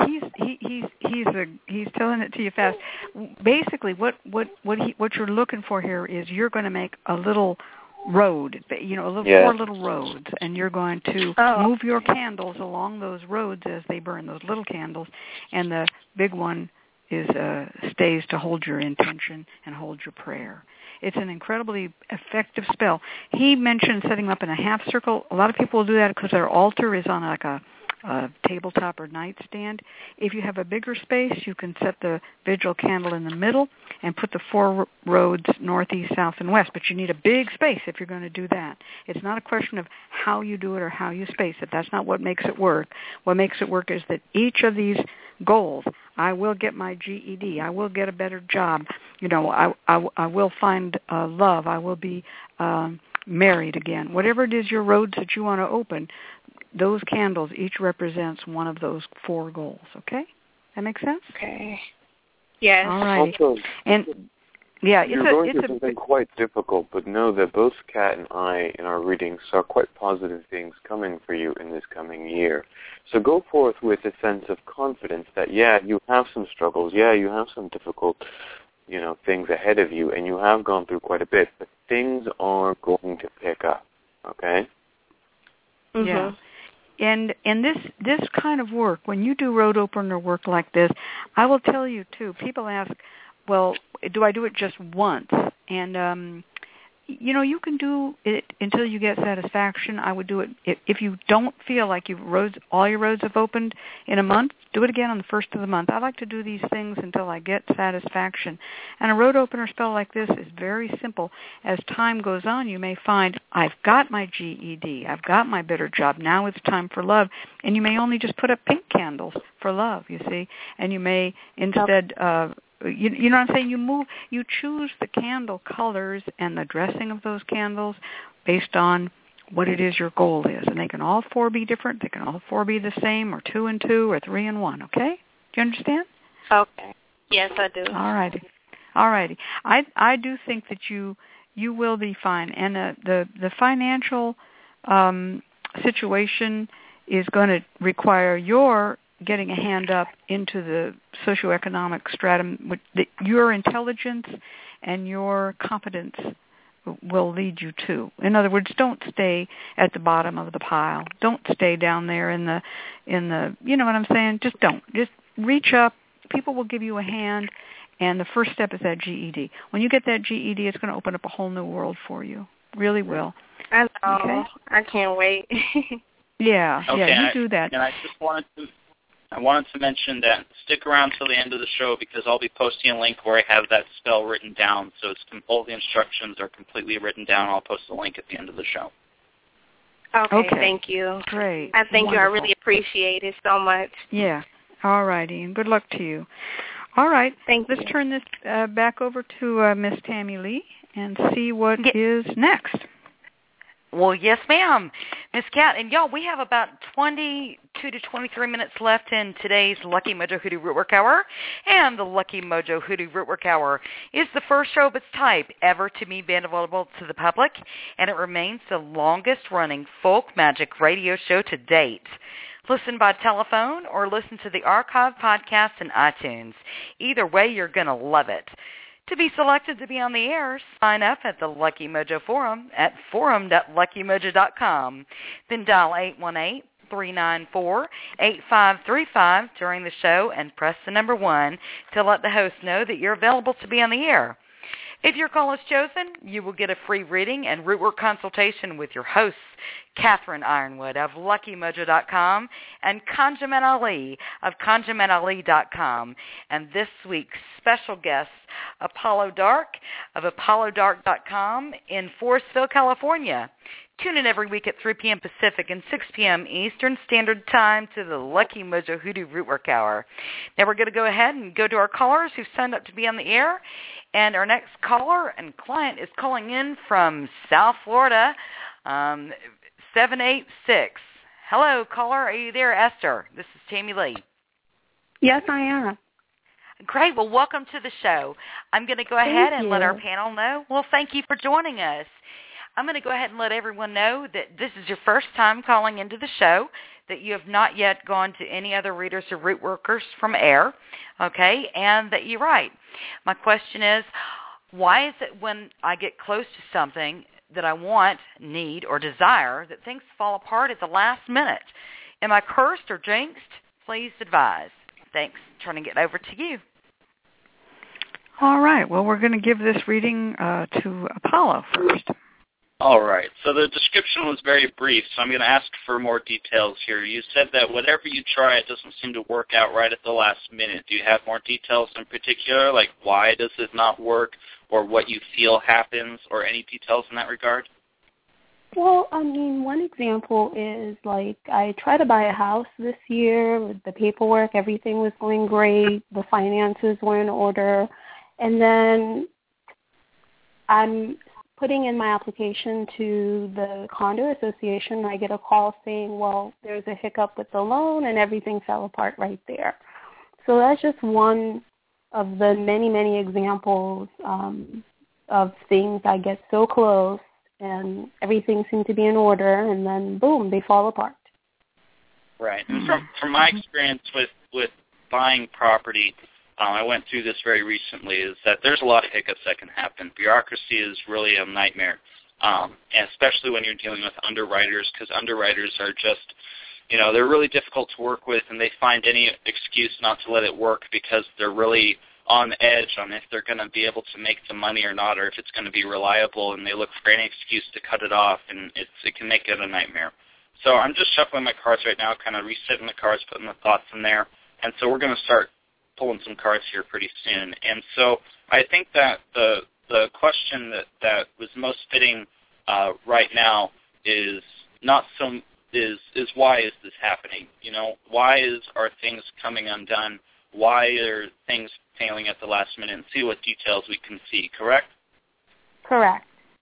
he's telling it to you fast. Basically, what you're looking for here is you're going to make a little road, 4 little roads, and you're going to move your candles along those roads as they burn, those little candles, and the big one is stays to hold your intention and hold your prayer. It's an incredibly effective spell. He mentioned setting up in a half circle. A lot of people will do that because their altar is on like a tabletop or nightstand. If you have a bigger space, you can set the vigil candle in the middle and put the 4 roads north, east, south, and west. But you need a big space if you're going to do that. It's not a question of how you do it or how you space it. That's not what makes it work. What makes it work is that each of these goals, I will get my GED, I will get a better job, I will find love, I will be married again. Whatever it is your roads that you want to open, those candles each represents one of those 4 goals, okay? That make sense? Okay. Yes. All right. Also, yeah, you're going through something quite difficult, but know that both Kat and I in our readings saw quite positive things coming for you in this coming year. So go forth with a sense of confidence that, you have some struggles, you have some difficult, things ahead of you, and you have gone through quite a bit, but things are going to pick up, okay? Mm-hmm. Yeah. And this kind of work, when you do road opener work like this, I will tell you, too, people ask, well, do I do it just once? And you can do it until you get satisfaction. I would do it if you don't feel like all your roads have opened in a month. Do it again on the first of the month. I like to do these things until I get satisfaction. And a road opener spell like this is very simple. As time goes on, you may find, I've got my GED. I've got my better job. Now it's time for love. And you may only just put up pink candles for love, you see. And you may instead... You know what I'm saying? You choose the candle colors and the dressing of those candles based on what it is your goal is. And they can all four be different. They can all four be the same, or 2 and 2, or 3 and 1, okay? Do you understand? Okay. Yes, I do. All righty. I do think that you will be fine. And the financial situation is going to require your getting a hand up into the socioeconomic stratum. Your intelligence and your competence will lead you to. In other words, don't stay at the bottom of the pile. Don't stay down there in the you know what I'm saying? Just don't. Just reach up. People will give you a hand, and the first step is that GED. When you get that GED, it's going to open up a whole new world for you. Really will. I know. Okay? I can't wait. Yeah, okay, you do that. And I wanted to mention that stick around till the end of the show, because I'll be posting a link where I have that spell written down. So all the instructions are completely written down. I'll post the link at the end of the show. Okay. Thank you. Great. I thank you. I really appreciate it so much. Yeah. All righty, and good luck to you. All right. Let's turn this back over to Miss Tammy Lee and see what is next. Well, yes, ma'am, Miss Cat. And, y'all, we have about 22 to 23 minutes left in today's Lucky Mojo Hoodoo Rootwork Hour. And the Lucky Mojo Hoodoo Rootwork Hour is the first show of its type ever to be made available to the public, and it remains the longest-running folk magic radio show to date. Listen by telephone or listen to the archive podcast in iTunes. Either way, you're going to love it. To be selected to be on the air, sign up at the Lucky Mojo Forum at forum.luckymojo.com. Then dial 818-394-8535 during the show and press the number 1 to let the host know that you're available to be on the air. If your call is chosen, you will get a free reading and rootwork consultation with your hosts, Catherine Ironwood of LuckyMojo.com and Conjuman Ali of ConjumanAli.com. And this week's special guest, Apollo Dark of ApolloDark.com in Forestville, California. Tune in every week at 3 p.m. Pacific and 6 p.m. Eastern Standard Time to the Lucky Mojo Hoodoo Rootwork Hour. Now we're going to go ahead and go to our callers who signed up to be on the air. And our next caller and client is calling in from South Florida, 786. Hello, caller. Are you there, Esther? This is Tammy Lee. Yes, I am. Great. Well, welcome to the show. I'm going to go ahead and let our panel know. Well, thank you for joining us. I'm going to go ahead and let everyone know that this is your first time calling into the show, that you have not yet gone to any other readers or root workers from air, okay, and that you're right. My question is, why is it when I get close to something that I want, need, or desire that things fall apart at the last minute? Am I cursed or jinxed? Please advise. Thanks. Turning it over to you. All right. Well, we're going to give this reading to Apollo first. All right. So the description was very brief, so I'm going to ask for more details here. You said that whatever you try, it doesn't seem to work out right at the last minute. Do you have more details in particular, like why does it not work, or what you feel happens, or any details in that regard? Well, I mean, one example is, like, I tried to buy a house this year with the paperwork. Everything was going great. The finances were in order. And then I'm putting in my application to the condo association. I get a call saying, well, there's a hiccup with the loan, and everything fell apart right there. So that's just one of the many, many examples of things I get so close, and everything seemed to be in order, and then, boom, they fall apart. Right. And from my experience with buying property, I went through this very recently, is that there's a lot of hiccups that can happen. Bureaucracy is really a nightmare, and especially when you're dealing with underwriters, because underwriters are just, they're really difficult to work with, and they find any excuse not to let it work because they're really on edge on if they're going to be able to make the money or not, or if it's going to be reliable, and they look for any excuse to cut it off, and it can make it a nightmare. So I'm just shuffling my cards right now, kind of resetting the cards, putting the thoughts in there, and so we're going to start pulling some cards here pretty soon. And so I think that the question that was most fitting right now is not some is why is this happening? You know, why are things coming undone? Why are things failing at the last minute? And see what details we can see. Correct? Correct.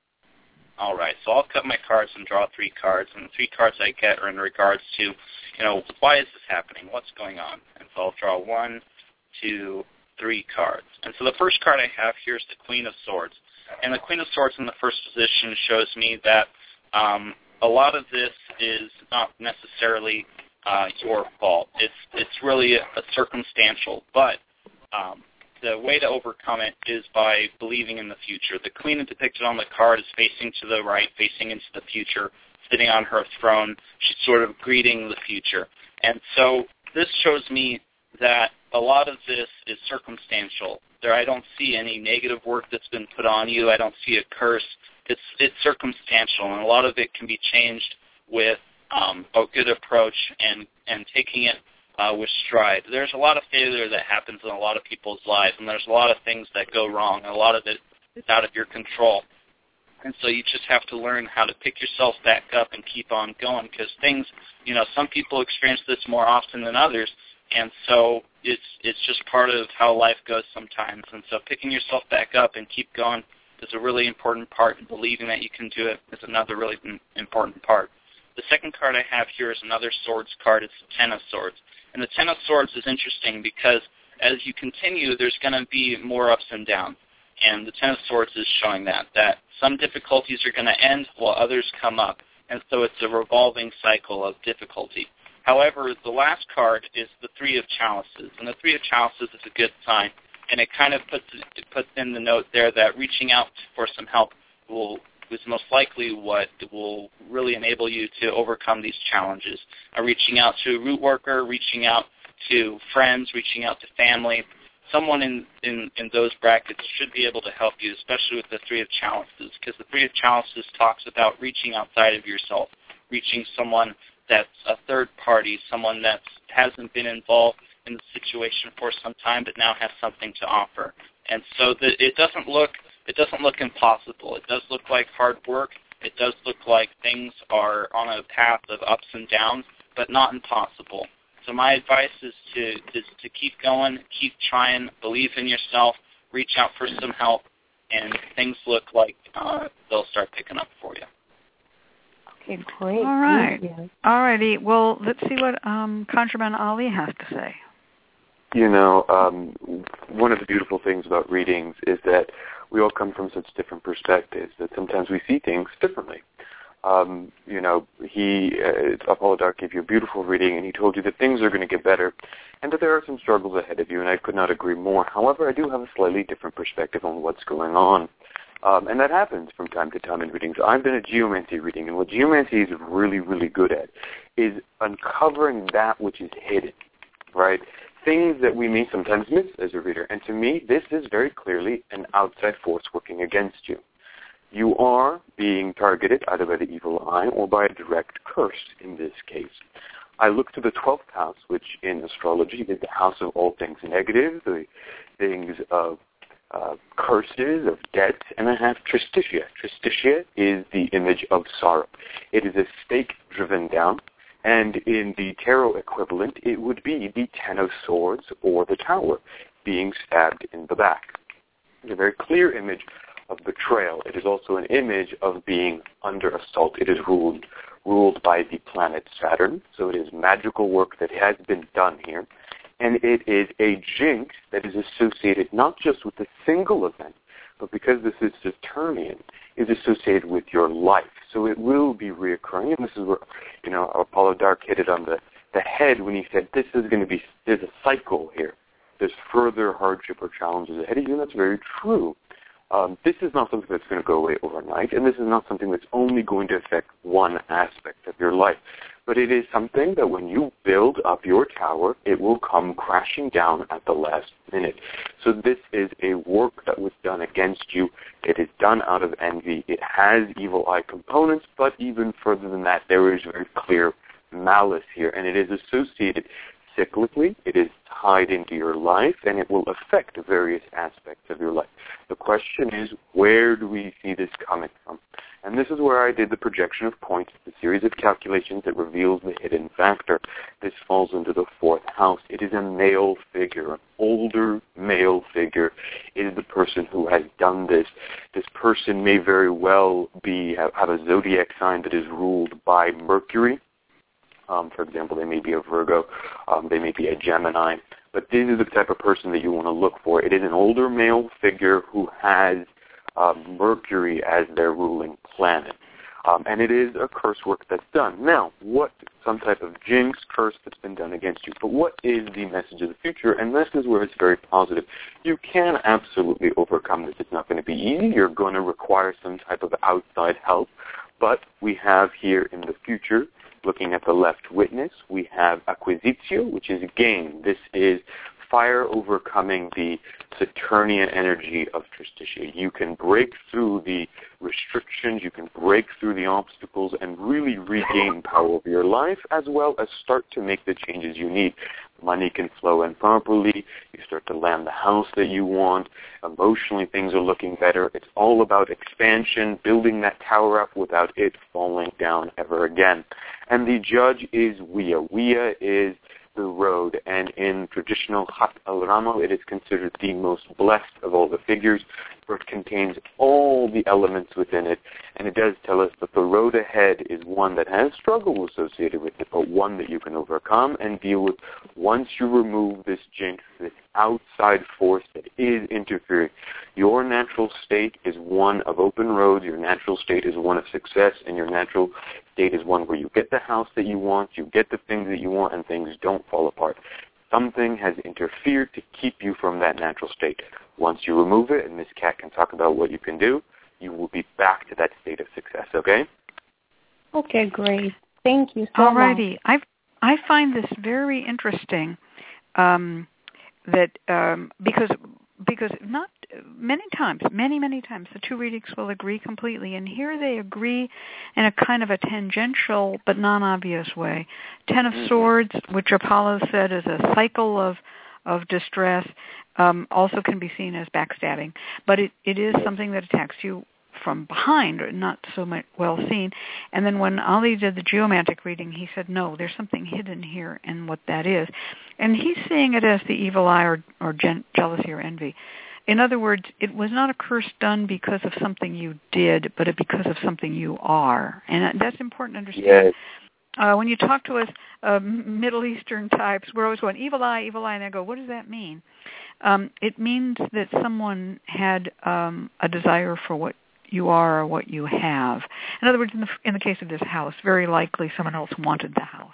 All right. So I'll cut my cards and draw 3 cards, and the 3 cards I get are in regards to, you know, why is this happening? What's going on? And so I'll draw 1, 2, 3 cards. And so the first card I have here is the Queen of Swords. And the Queen of Swords in the first position shows me that a lot of this is not necessarily your fault. It's really a circumstantial, but the way to overcome it is by believing in the future. The queen depicted on the card is facing to the right, facing into the future, sitting on her throne. She's sort of greeting the future. And so this shows me that a lot of this is circumstantial. I don't see any negative work that's been put on you. I don't see a curse. It's circumstantial, and a lot of it can be changed with a good approach and taking it with stride. There's a lot of failure that happens in a lot of people's lives, and there's a lot of things that go wrong, and a lot of it is out of your control. And so you just have to learn how to pick yourself back up and keep on going, because things, you know, some people experience this more often than others, and so it's just part of how life goes sometimes. And so picking yourself back up and keep going is a really important part, and believing that you can do it is another really important part. The second card I have here is another swords card. It's the Ten of Swords. And the Ten of Swords is interesting because as you continue, there's going to be more ups and downs. And the Ten of Swords is showing that some difficulties are going to end while others come up. And so it's a revolving cycle of difficulty. However, the last card is the Three of Chalices. And the Three of Chalices is a good sign. And it kind of puts in the note there that reaching out for some help is most likely what will really enable you to overcome these challenges. Reaching out to a root worker, reaching out to friends, reaching out to family, someone in those brackets should be able to help you, especially with the Three of Chalices, because the Three of Chalices talks about reaching outside of yourself, reaching someone that's a third party, someone that hasn't been involved in the situation for some time but now has something to offer. And so it doesn't look impossible. It does look like hard work. It does look like things are on a path of ups and downs, but not impossible. So my advice is to keep going, keep trying, believe in yourself, reach out for some help, and things look like they'll start picking up for you. Okay, great. All right. All righty. Well, let's see what ConjureMan Ali has to say. You know, one of the beautiful things about readings is that we all come from such different perspectives that sometimes we see things differently. You know, Apollo Dark gave you a beautiful reading, and he told you that things are going to get better and that there are some struggles ahead of you, and I could not agree more. However, I do have a slightly different perspective on what's going on. And that happens from time to time in readings. I've been a geomancy reading, and what geomancy is really, really good at is uncovering that which is hidden, right? Things that we may sometimes miss as a reader. And to me, this is very clearly an outside force working against you. You are being targeted either by the evil eye or by a direct curse in this case. I look to the 12th house, which in astrology is the house of all things negative, the things of curses, of debt, and I have Tristitia. Tristitia is the image of sorrow. It is a stake driven down, and in the tarot equivalent, it would be the Ten of Swords or the Tower being stabbed in the back. It's a very clear image of betrayal. It is also an image of being under assault. It is ruled by the planet Saturn, so it is magical work that has been done here. And it is a jinx that is associated not just with a single event, but because this is Saturnian, is associated with your life. So it will be reoccurring, and this is where, you know, Apollo Dark hit it on the head when he said this is going to be, there's a cycle here. There's further hardship or challenges ahead of you, and that's very true. This is not something that's going to go away overnight, and this is not something that's only going to affect one aspect of your life. but it is something that when you build up your tower, it will come crashing down at the last minute. So this is a work that was done against you. It is done out of envy. It has evil eye components, but even further than that, there is very clear malice here, and it is associated cyclically. It is tied into your life, and it will affect various aspects of your life. The question is, where do we see this coming from? And this is where I did the projection of points, the series of calculations that reveals the hidden factor. This falls into the fourth house. It is a male figure, an older male figure. It is the person who has done this. This person may very well have a zodiac sign that is ruled by Mercury. For example, they may be a Virgo, they may be a Gemini, but this is the type of person that you want to look for. It is an older male figure who has Mercury as their ruling planet, and it is a curse work that's done. Now, some type of jinx, curse that's been done against you, but what is the message of the future? And this is where it's very positive. You can absolutely overcome this. It's not going to be easy. You're going to require some type of outside help, but we have here in the future, looking at the left witness, we have acquisitio, which is gain. This is fire overcoming the Saturnian energy of Tristitia. You can break through the restrictions, you can break through the obstacles, and really regain power over your life, as well as start to make the changes you need. Money can flow in properly. You start to land the house that you want. Emotionally, things are looking better. It's all about expansion, building that tower up without it falling down ever again. And the judge is Wea. Wea is the road, and in traditional Hat al Ramo, it is considered the most blessed of all the figures, for it contains all the elements within it, and it does tell us that the road ahead is one that has struggle associated with it, but one that you can overcome and deal with once you remove this jinx, this outside force that is interfering. Your natural state is one of open roads, your natural state is one of success, and your natural state is one where you get the house that you want, you get the things that you want, and things don't fall apart. Something has interfered to keep you from that natural state. Once you remove it, and Ms. Cat can talk about what you can do, you will be back to that state of success, okay? Okay, great. Thank you so much. Alrighty. I find this very interesting that because not many times the two readings will agree completely, and here they agree in a kind of a tangential but non-obvious way. Ten of Swords, which Apollo said is a cycle of distress, also can be seen as backstabbing, but it is something that attacks you from behind, or not so much well seen. And then when Ali did the geomantic reading, he said, no, there's something hidden here, and what that is. And he's seeing it as the evil eye or jealousy or envy. In other words, it was not a curse done because of something you did, but because of something you are. And that's important to understand. Yes. When you talk to us Middle Eastern types, we're always going, evil eye, and I go, what does that mean? It means that someone had a desire for what you are or what you have. In other words, in the case of this house, very likely someone else wanted the house.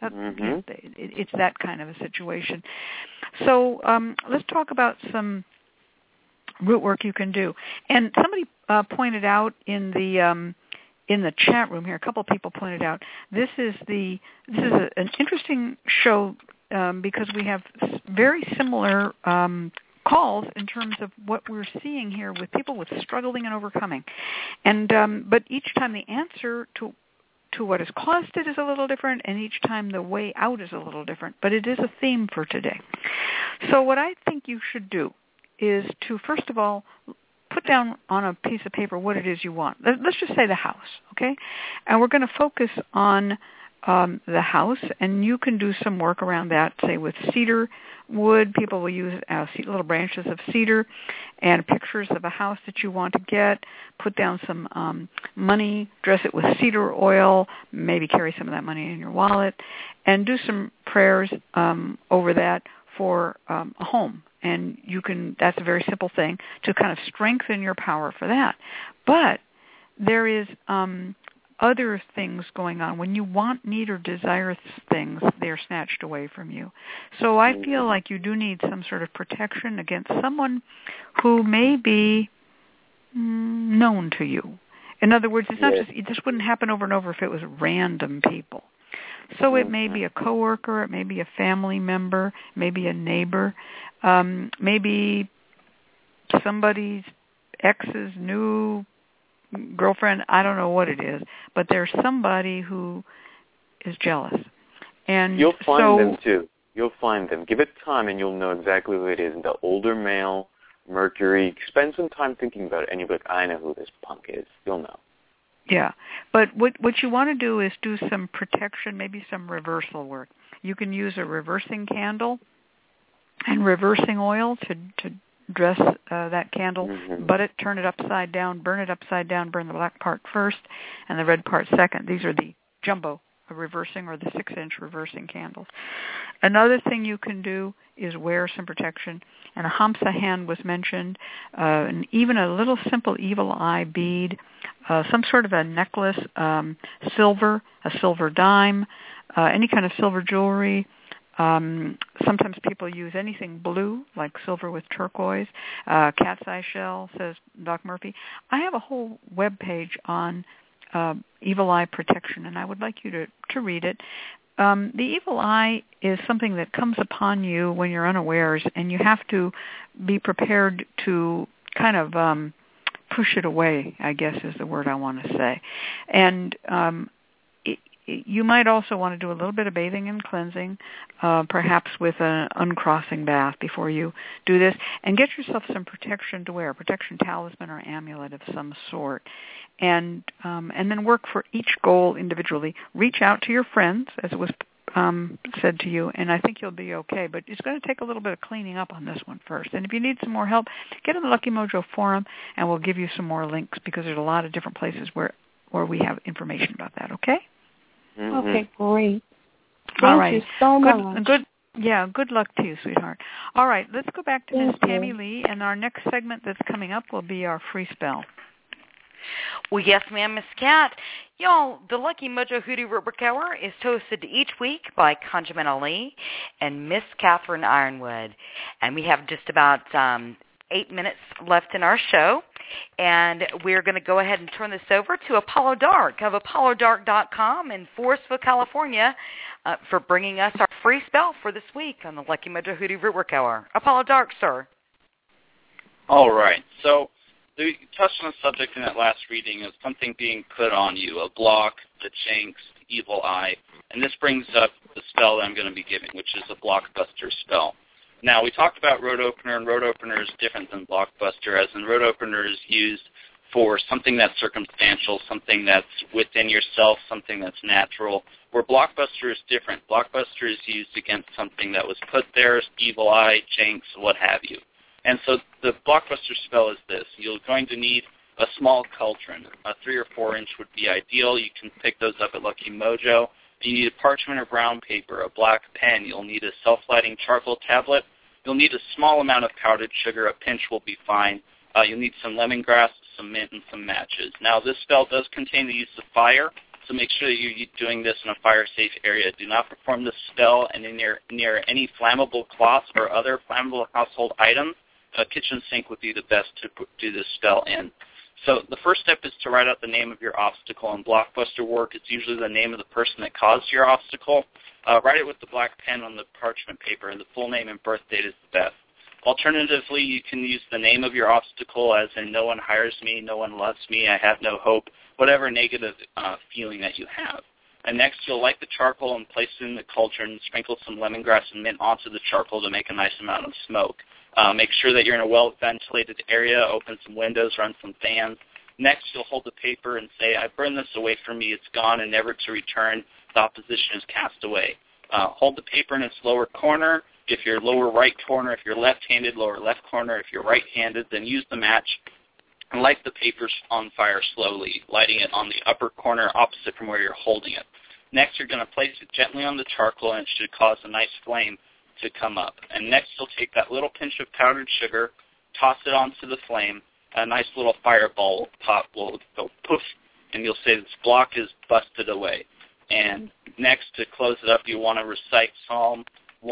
It's that kind of a situation. So let's talk about some root work you can do. And somebody pointed out in the chat room here, a couple of people pointed out, this is an interesting show because we have very similar calls in terms of what we're seeing here with people with struggling and overcoming. And but each time the answer to what has caused it is a little different, and each time the way out is a little different. But it is a theme for today. So what I think you should do is to, first of all, put down on a piece of paper what it is you want. Let's just say the house, okay? And we're going to focus on the house, and you can do some work around that, say with cedar wood. People will use little branches of cedar and pictures of a house that you want to get. Put down some money, dress it with cedar oil, maybe carry some of that money in your wallet, and do some prayers over that for a home. And that's a very simple thing to kind of strengthen your power for that. But there is other things going on. When you want, need, or desire things, they're snatched away from you. So I feel like you do need some sort of protection against someone who may be known to you. In other words, it's not just, this wouldn't happen over and over if it was random people. So it may be a coworker, it may be a family member, maybe a neighbor, maybe somebody's ex's new girlfriend. I don't know what it is, but there's somebody who is jealous. And you'll find them too. You'll find them. Give it time and you'll know exactly who it is. The older male, Mercury, spend some time thinking about it and you'll be like, I know who this punk is. You'll know. Yeah, but what you want to do is do some protection, maybe some reversal work. You can use a reversing candle and reversing oil to dress that candle, butt it, turn it upside down, burn it upside down, burn the black part first and the red part second. These are the jumbo reversing or the 6-inch reversing candles. Another thing you can do is wear some protection. And a Hamsa hand was mentioned, and even a little simple evil eye bead, some sort of a necklace, silver, a silver dime, any kind of silver jewelry. Sometimes people use anything blue, like silver with turquoise. Cat's eye shell, says Doc Murphy. I have a whole web page on evil eye protection, and I would like you to read it. The evil eye is something that comes upon you when you're unawares, and you have to be prepared to kind of push it away, I guess is the word I want to say. And you might also want to do a little bit of bathing and cleansing, perhaps with an uncrossing bath before you do this, and get yourself some protection to wear, a protection talisman or amulet of some sort. And then work for each goal individually. Reach out to your friends, as it was said to you, and I think you'll be okay. But it's going to take a little bit of cleaning up on this one first. And if you need some more help, get on the Lucky Mojo forum, and we'll give you some more links because there's a lot of different places where we have information about that. Okay? Okay, great. All right. Thank you so much. Good luck to you, sweetheart. All right, let's go back to Miss Tammy Lee, and our next segment that's coming up will be our free spell. Well, yes, ma'am, Miss Cat. Y'all, the Lucky Mojo Hoodoo Rubric Hour is hosted each week by Conjurman Ali and Miss Catherine Ironwood. And we have just about 8 minutes left in our show. And we're going to go ahead and turn this over to Apollo Dark of ApolloDark.com in Forestville, California, for bringing us our free spell for this week on the Lucky Mojo Hoodoo Rubric Hour. Apollo Dark, sir. All right. So you touched on a subject in that last reading of something being put on you, a block, the jinx, the evil eye. And this brings up the spell that I'm going to be giving, which is a blockbuster spell. Now, we talked about road opener, and road opener is different than blockbuster, as in road opener is used for something that's circumstantial, something that's within yourself, something that's natural, where blockbuster is different. Blockbuster is used against something that was put there, evil eye, jinx, what have you. And so the blockbuster spell is this. You're going to need a small cauldron. A 3 or 4 inch would be ideal. You can pick those up at Lucky Mojo. You need a parchment or brown paper, a black pen. You'll need a self-lighting charcoal tablet. You'll need a small amount of powdered sugar. A pinch will be fine. You'll need some lemongrass, some mint, and some matches. Now, this spell does contain the use of fire, so make sure that you're doing this in a fire-safe area. Do not perform this spell near any flammable cloths or other flammable household items. A kitchen sink would be the best to do this spell in. So the first step is to write out the name of your obstacle. In blockbuster work, it's usually the name of the person that caused your obstacle. Write it with the black pen on the parchment paper, and the full name and birth date is the best. Alternatively, you can use the name of your obstacle, as in no one hires me, no one loves me, I have no hope, whatever negative feeling that you have. And next, you'll light the charcoal and place it in the cauldron, sprinkle some lemongrass and mint onto the charcoal to make a nice amount of smoke. Make sure that you're in a well-ventilated area, open some windows, run some fans. Next, you'll hold the paper and say, I burn this away from me, it's gone and never to return, the opposition is cast away. Hold the paper in its lower corner. If you're lower right corner, if you're left-handed, lower left corner. If you're right-handed, then use the match and light the paper on fire slowly, lighting it on the upper corner opposite from where you're holding it. Next, you're going to place it gently on the charcoal, and it should cause a nice flame to come up. And next, you'll take that little pinch of powdered sugar, toss it onto the flame, a nice little fireball pop will go poof, and you'll say this block is busted away. And next, to close it up, you want to recite Psalm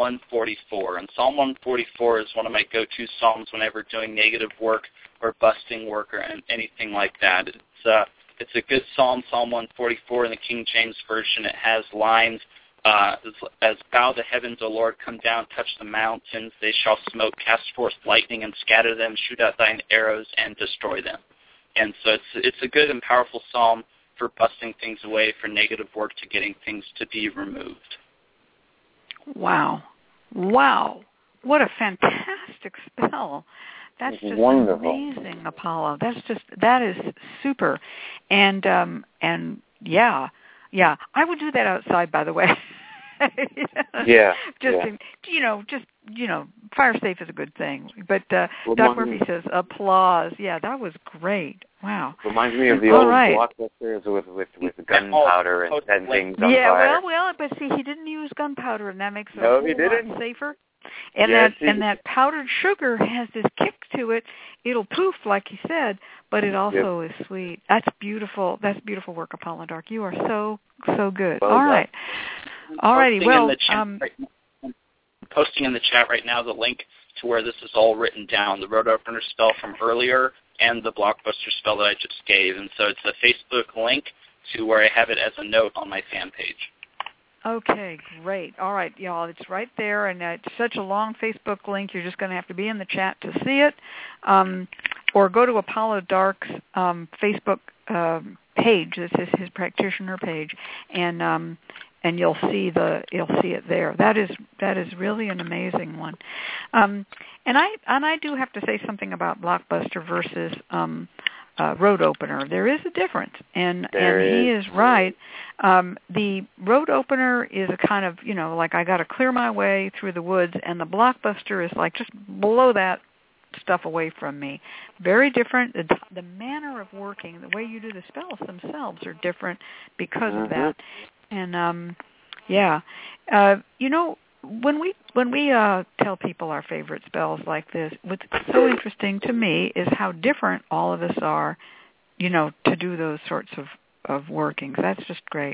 144. And Psalm 144 is one of my go-to psalms whenever doing negative work or busting work or anything like that. It's a good psalm, Psalm 144 in the King James Version. It has lines as bow the heavens, O Lord, come down, touch the mountains. They shall smoke, cast forth lightning, and scatter them. Shoot out thine arrows and destroy them. And so it's a good and powerful psalm for busting things away, for negative work to getting things to be removed. Wow. What a fantastic spell. That's just wonderful. Amazing, Apollo. That is super. And yeah. I would do that outside, by the way. Yeah. Fire safe is a good thing. But Doc Murphy says applause. Yeah, that was great. Wow. Reminds me of the old blockbusters with gunpowder and setting things on fire. Well, but see, he didn't use gunpowder, and that makes it he didn't. lot safer. And that powdered sugar has this kick to it. It'll poof, like he said, but it also is sweet. That's beautiful. That's beautiful work, Apollo Dark. You are so good. Well all right. All righty. Well, posting in the chat right now the link to where this is all written down, the road opener spell from earlier and the blockbuster spell that I just gave. And so it's a Facebook link to where I have it as a note on my fan page. Okay, great. All right, y'all, it's right there, and it's such a long Facebook link, you're just going to have to be in the chat to see it, or go to Apollo Dark's Facebook page. This is his practitioner page, and you'll see it there. That is really an amazing one. And I do have to say something about Blockbuster versus road opener. There is a difference, and he is right. The road opener is a kind of, like I got to clear my way through the woods, and the Blockbuster is like just blow that stuff away from me. Very different. The manner of working, the way you do the spells themselves are different because of that. And when we tell people our favorite spells like this, what's so interesting to me is how different all of us are, to do those sorts of workings. That's just great.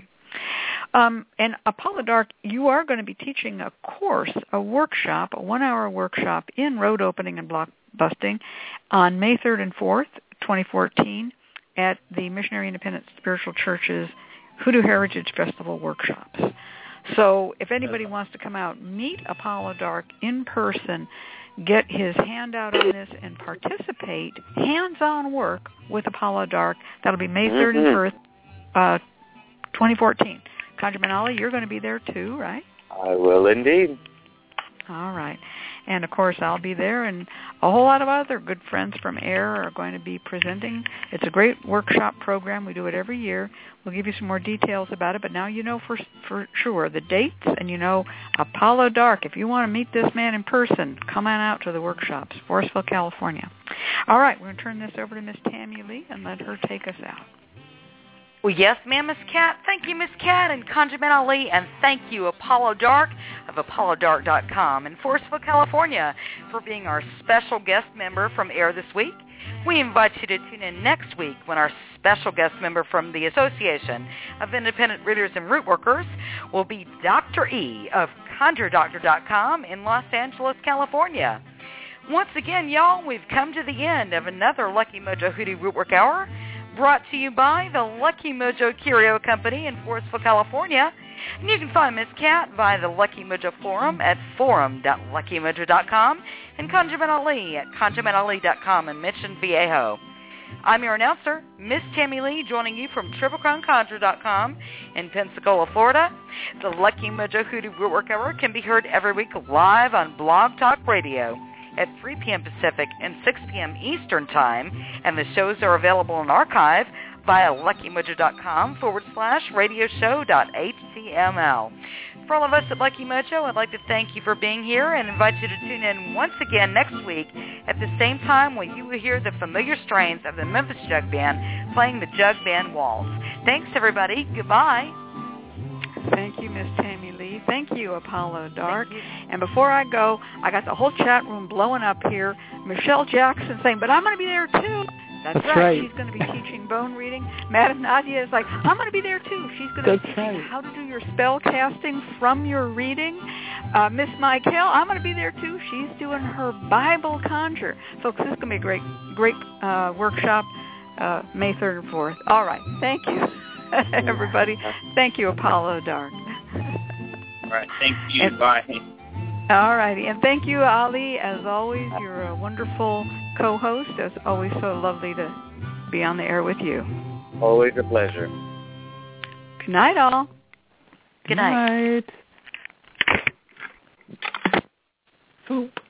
And Apollo Dark, you are going to be teaching a course, a workshop, a 1-hour workshop in road opening and block busting on May 3rd and 4th, 2014, at the Missionary Independent Spiritual Church's Hoodoo Heritage Festival workshops. So if anybody wants to come out, meet Apollo Dark in person, get his handout on this, and participate, hands-on work with Apollo Dark, that'll be May 3rd and 4th, 2014. ConjureMan Ali, you're going to be there too, right? I will indeed. All right. And, of course, I'll be there, and a whole lot of other good friends from AIR are going to be presenting. It's a great workshop program. We do it every year. We'll give you some more details about it, but now you know for sure the dates, and you know Apollo Dark. If you want to meet this man in person, come on out to the workshops, Forestville, California. All right, we're going to turn this over to Miss Tammy Lee and let her take us out. Well, yes, ma'am, Miss Cat. Thank you, Miss Cat and ConjureMan Ali, and thank you, Apollo Dark of ApolloDark.com in Forestville, California, for being our special guest member from AIR this week. We invite you to tune in next week when our special guest member from the Association of Independent Readers and Root Workers will be Dr. E of ConjureDoctor.com in Los Angeles, California. Once again, y'all, we've come to the end of another Lucky Mojo Hoodoo Rootwork Hour, brought to you by the Lucky Mojo Curio Company in Forestville, California. And you can find Miss Cat via the Lucky Mojo Forum at forum.luckymojo.com and ConjureMan Ali at ConjureManAli.com in Mission Viejo. I'm your announcer, Miss Tammy Lee, joining you from TripleCrownConjure.com in Pensacola, Florida. The Lucky Mojo Hoodoo Rootwork Hour can be heard every week live on Blog Talk Radio at 3 p.m. Pacific and 6 p.m. Eastern Time, and the shows are available in archive via LuckyMojo.com/radioshow.html. For all of us at Lucky Mojo, I'd like to thank you for being here and invite you to tune in once again next week at the same time when you will hear the familiar strains of the Memphis Jug Band playing the Jug Band Waltz. Thanks, everybody. Goodbye. Thank you, Miss Tammy Lee. Thank you, Apollo Dark. And before I go, I got the whole chat room blowing up here. Michelle Jackson saying, but I'm going to be there too. That's right. She's going to be teaching bone reading. Madam Nadia is like, I'm going to be there too. She's going to be teaching how to do your spell casting from your reading. Miss Michael, I'm going to be there too. She's doing her Bible conjure. Folks, this is going to be a great workshop, May 3rd and 4th. All right. Thank you, everybody. Thank you, Apollo Dark. All right. Thank you. Bye. All righty. And thank you, Ali. As always, you're a wonderful co-host. It's always so lovely to be on the air with you. Always a pleasure. Good night, all. Good night. Night.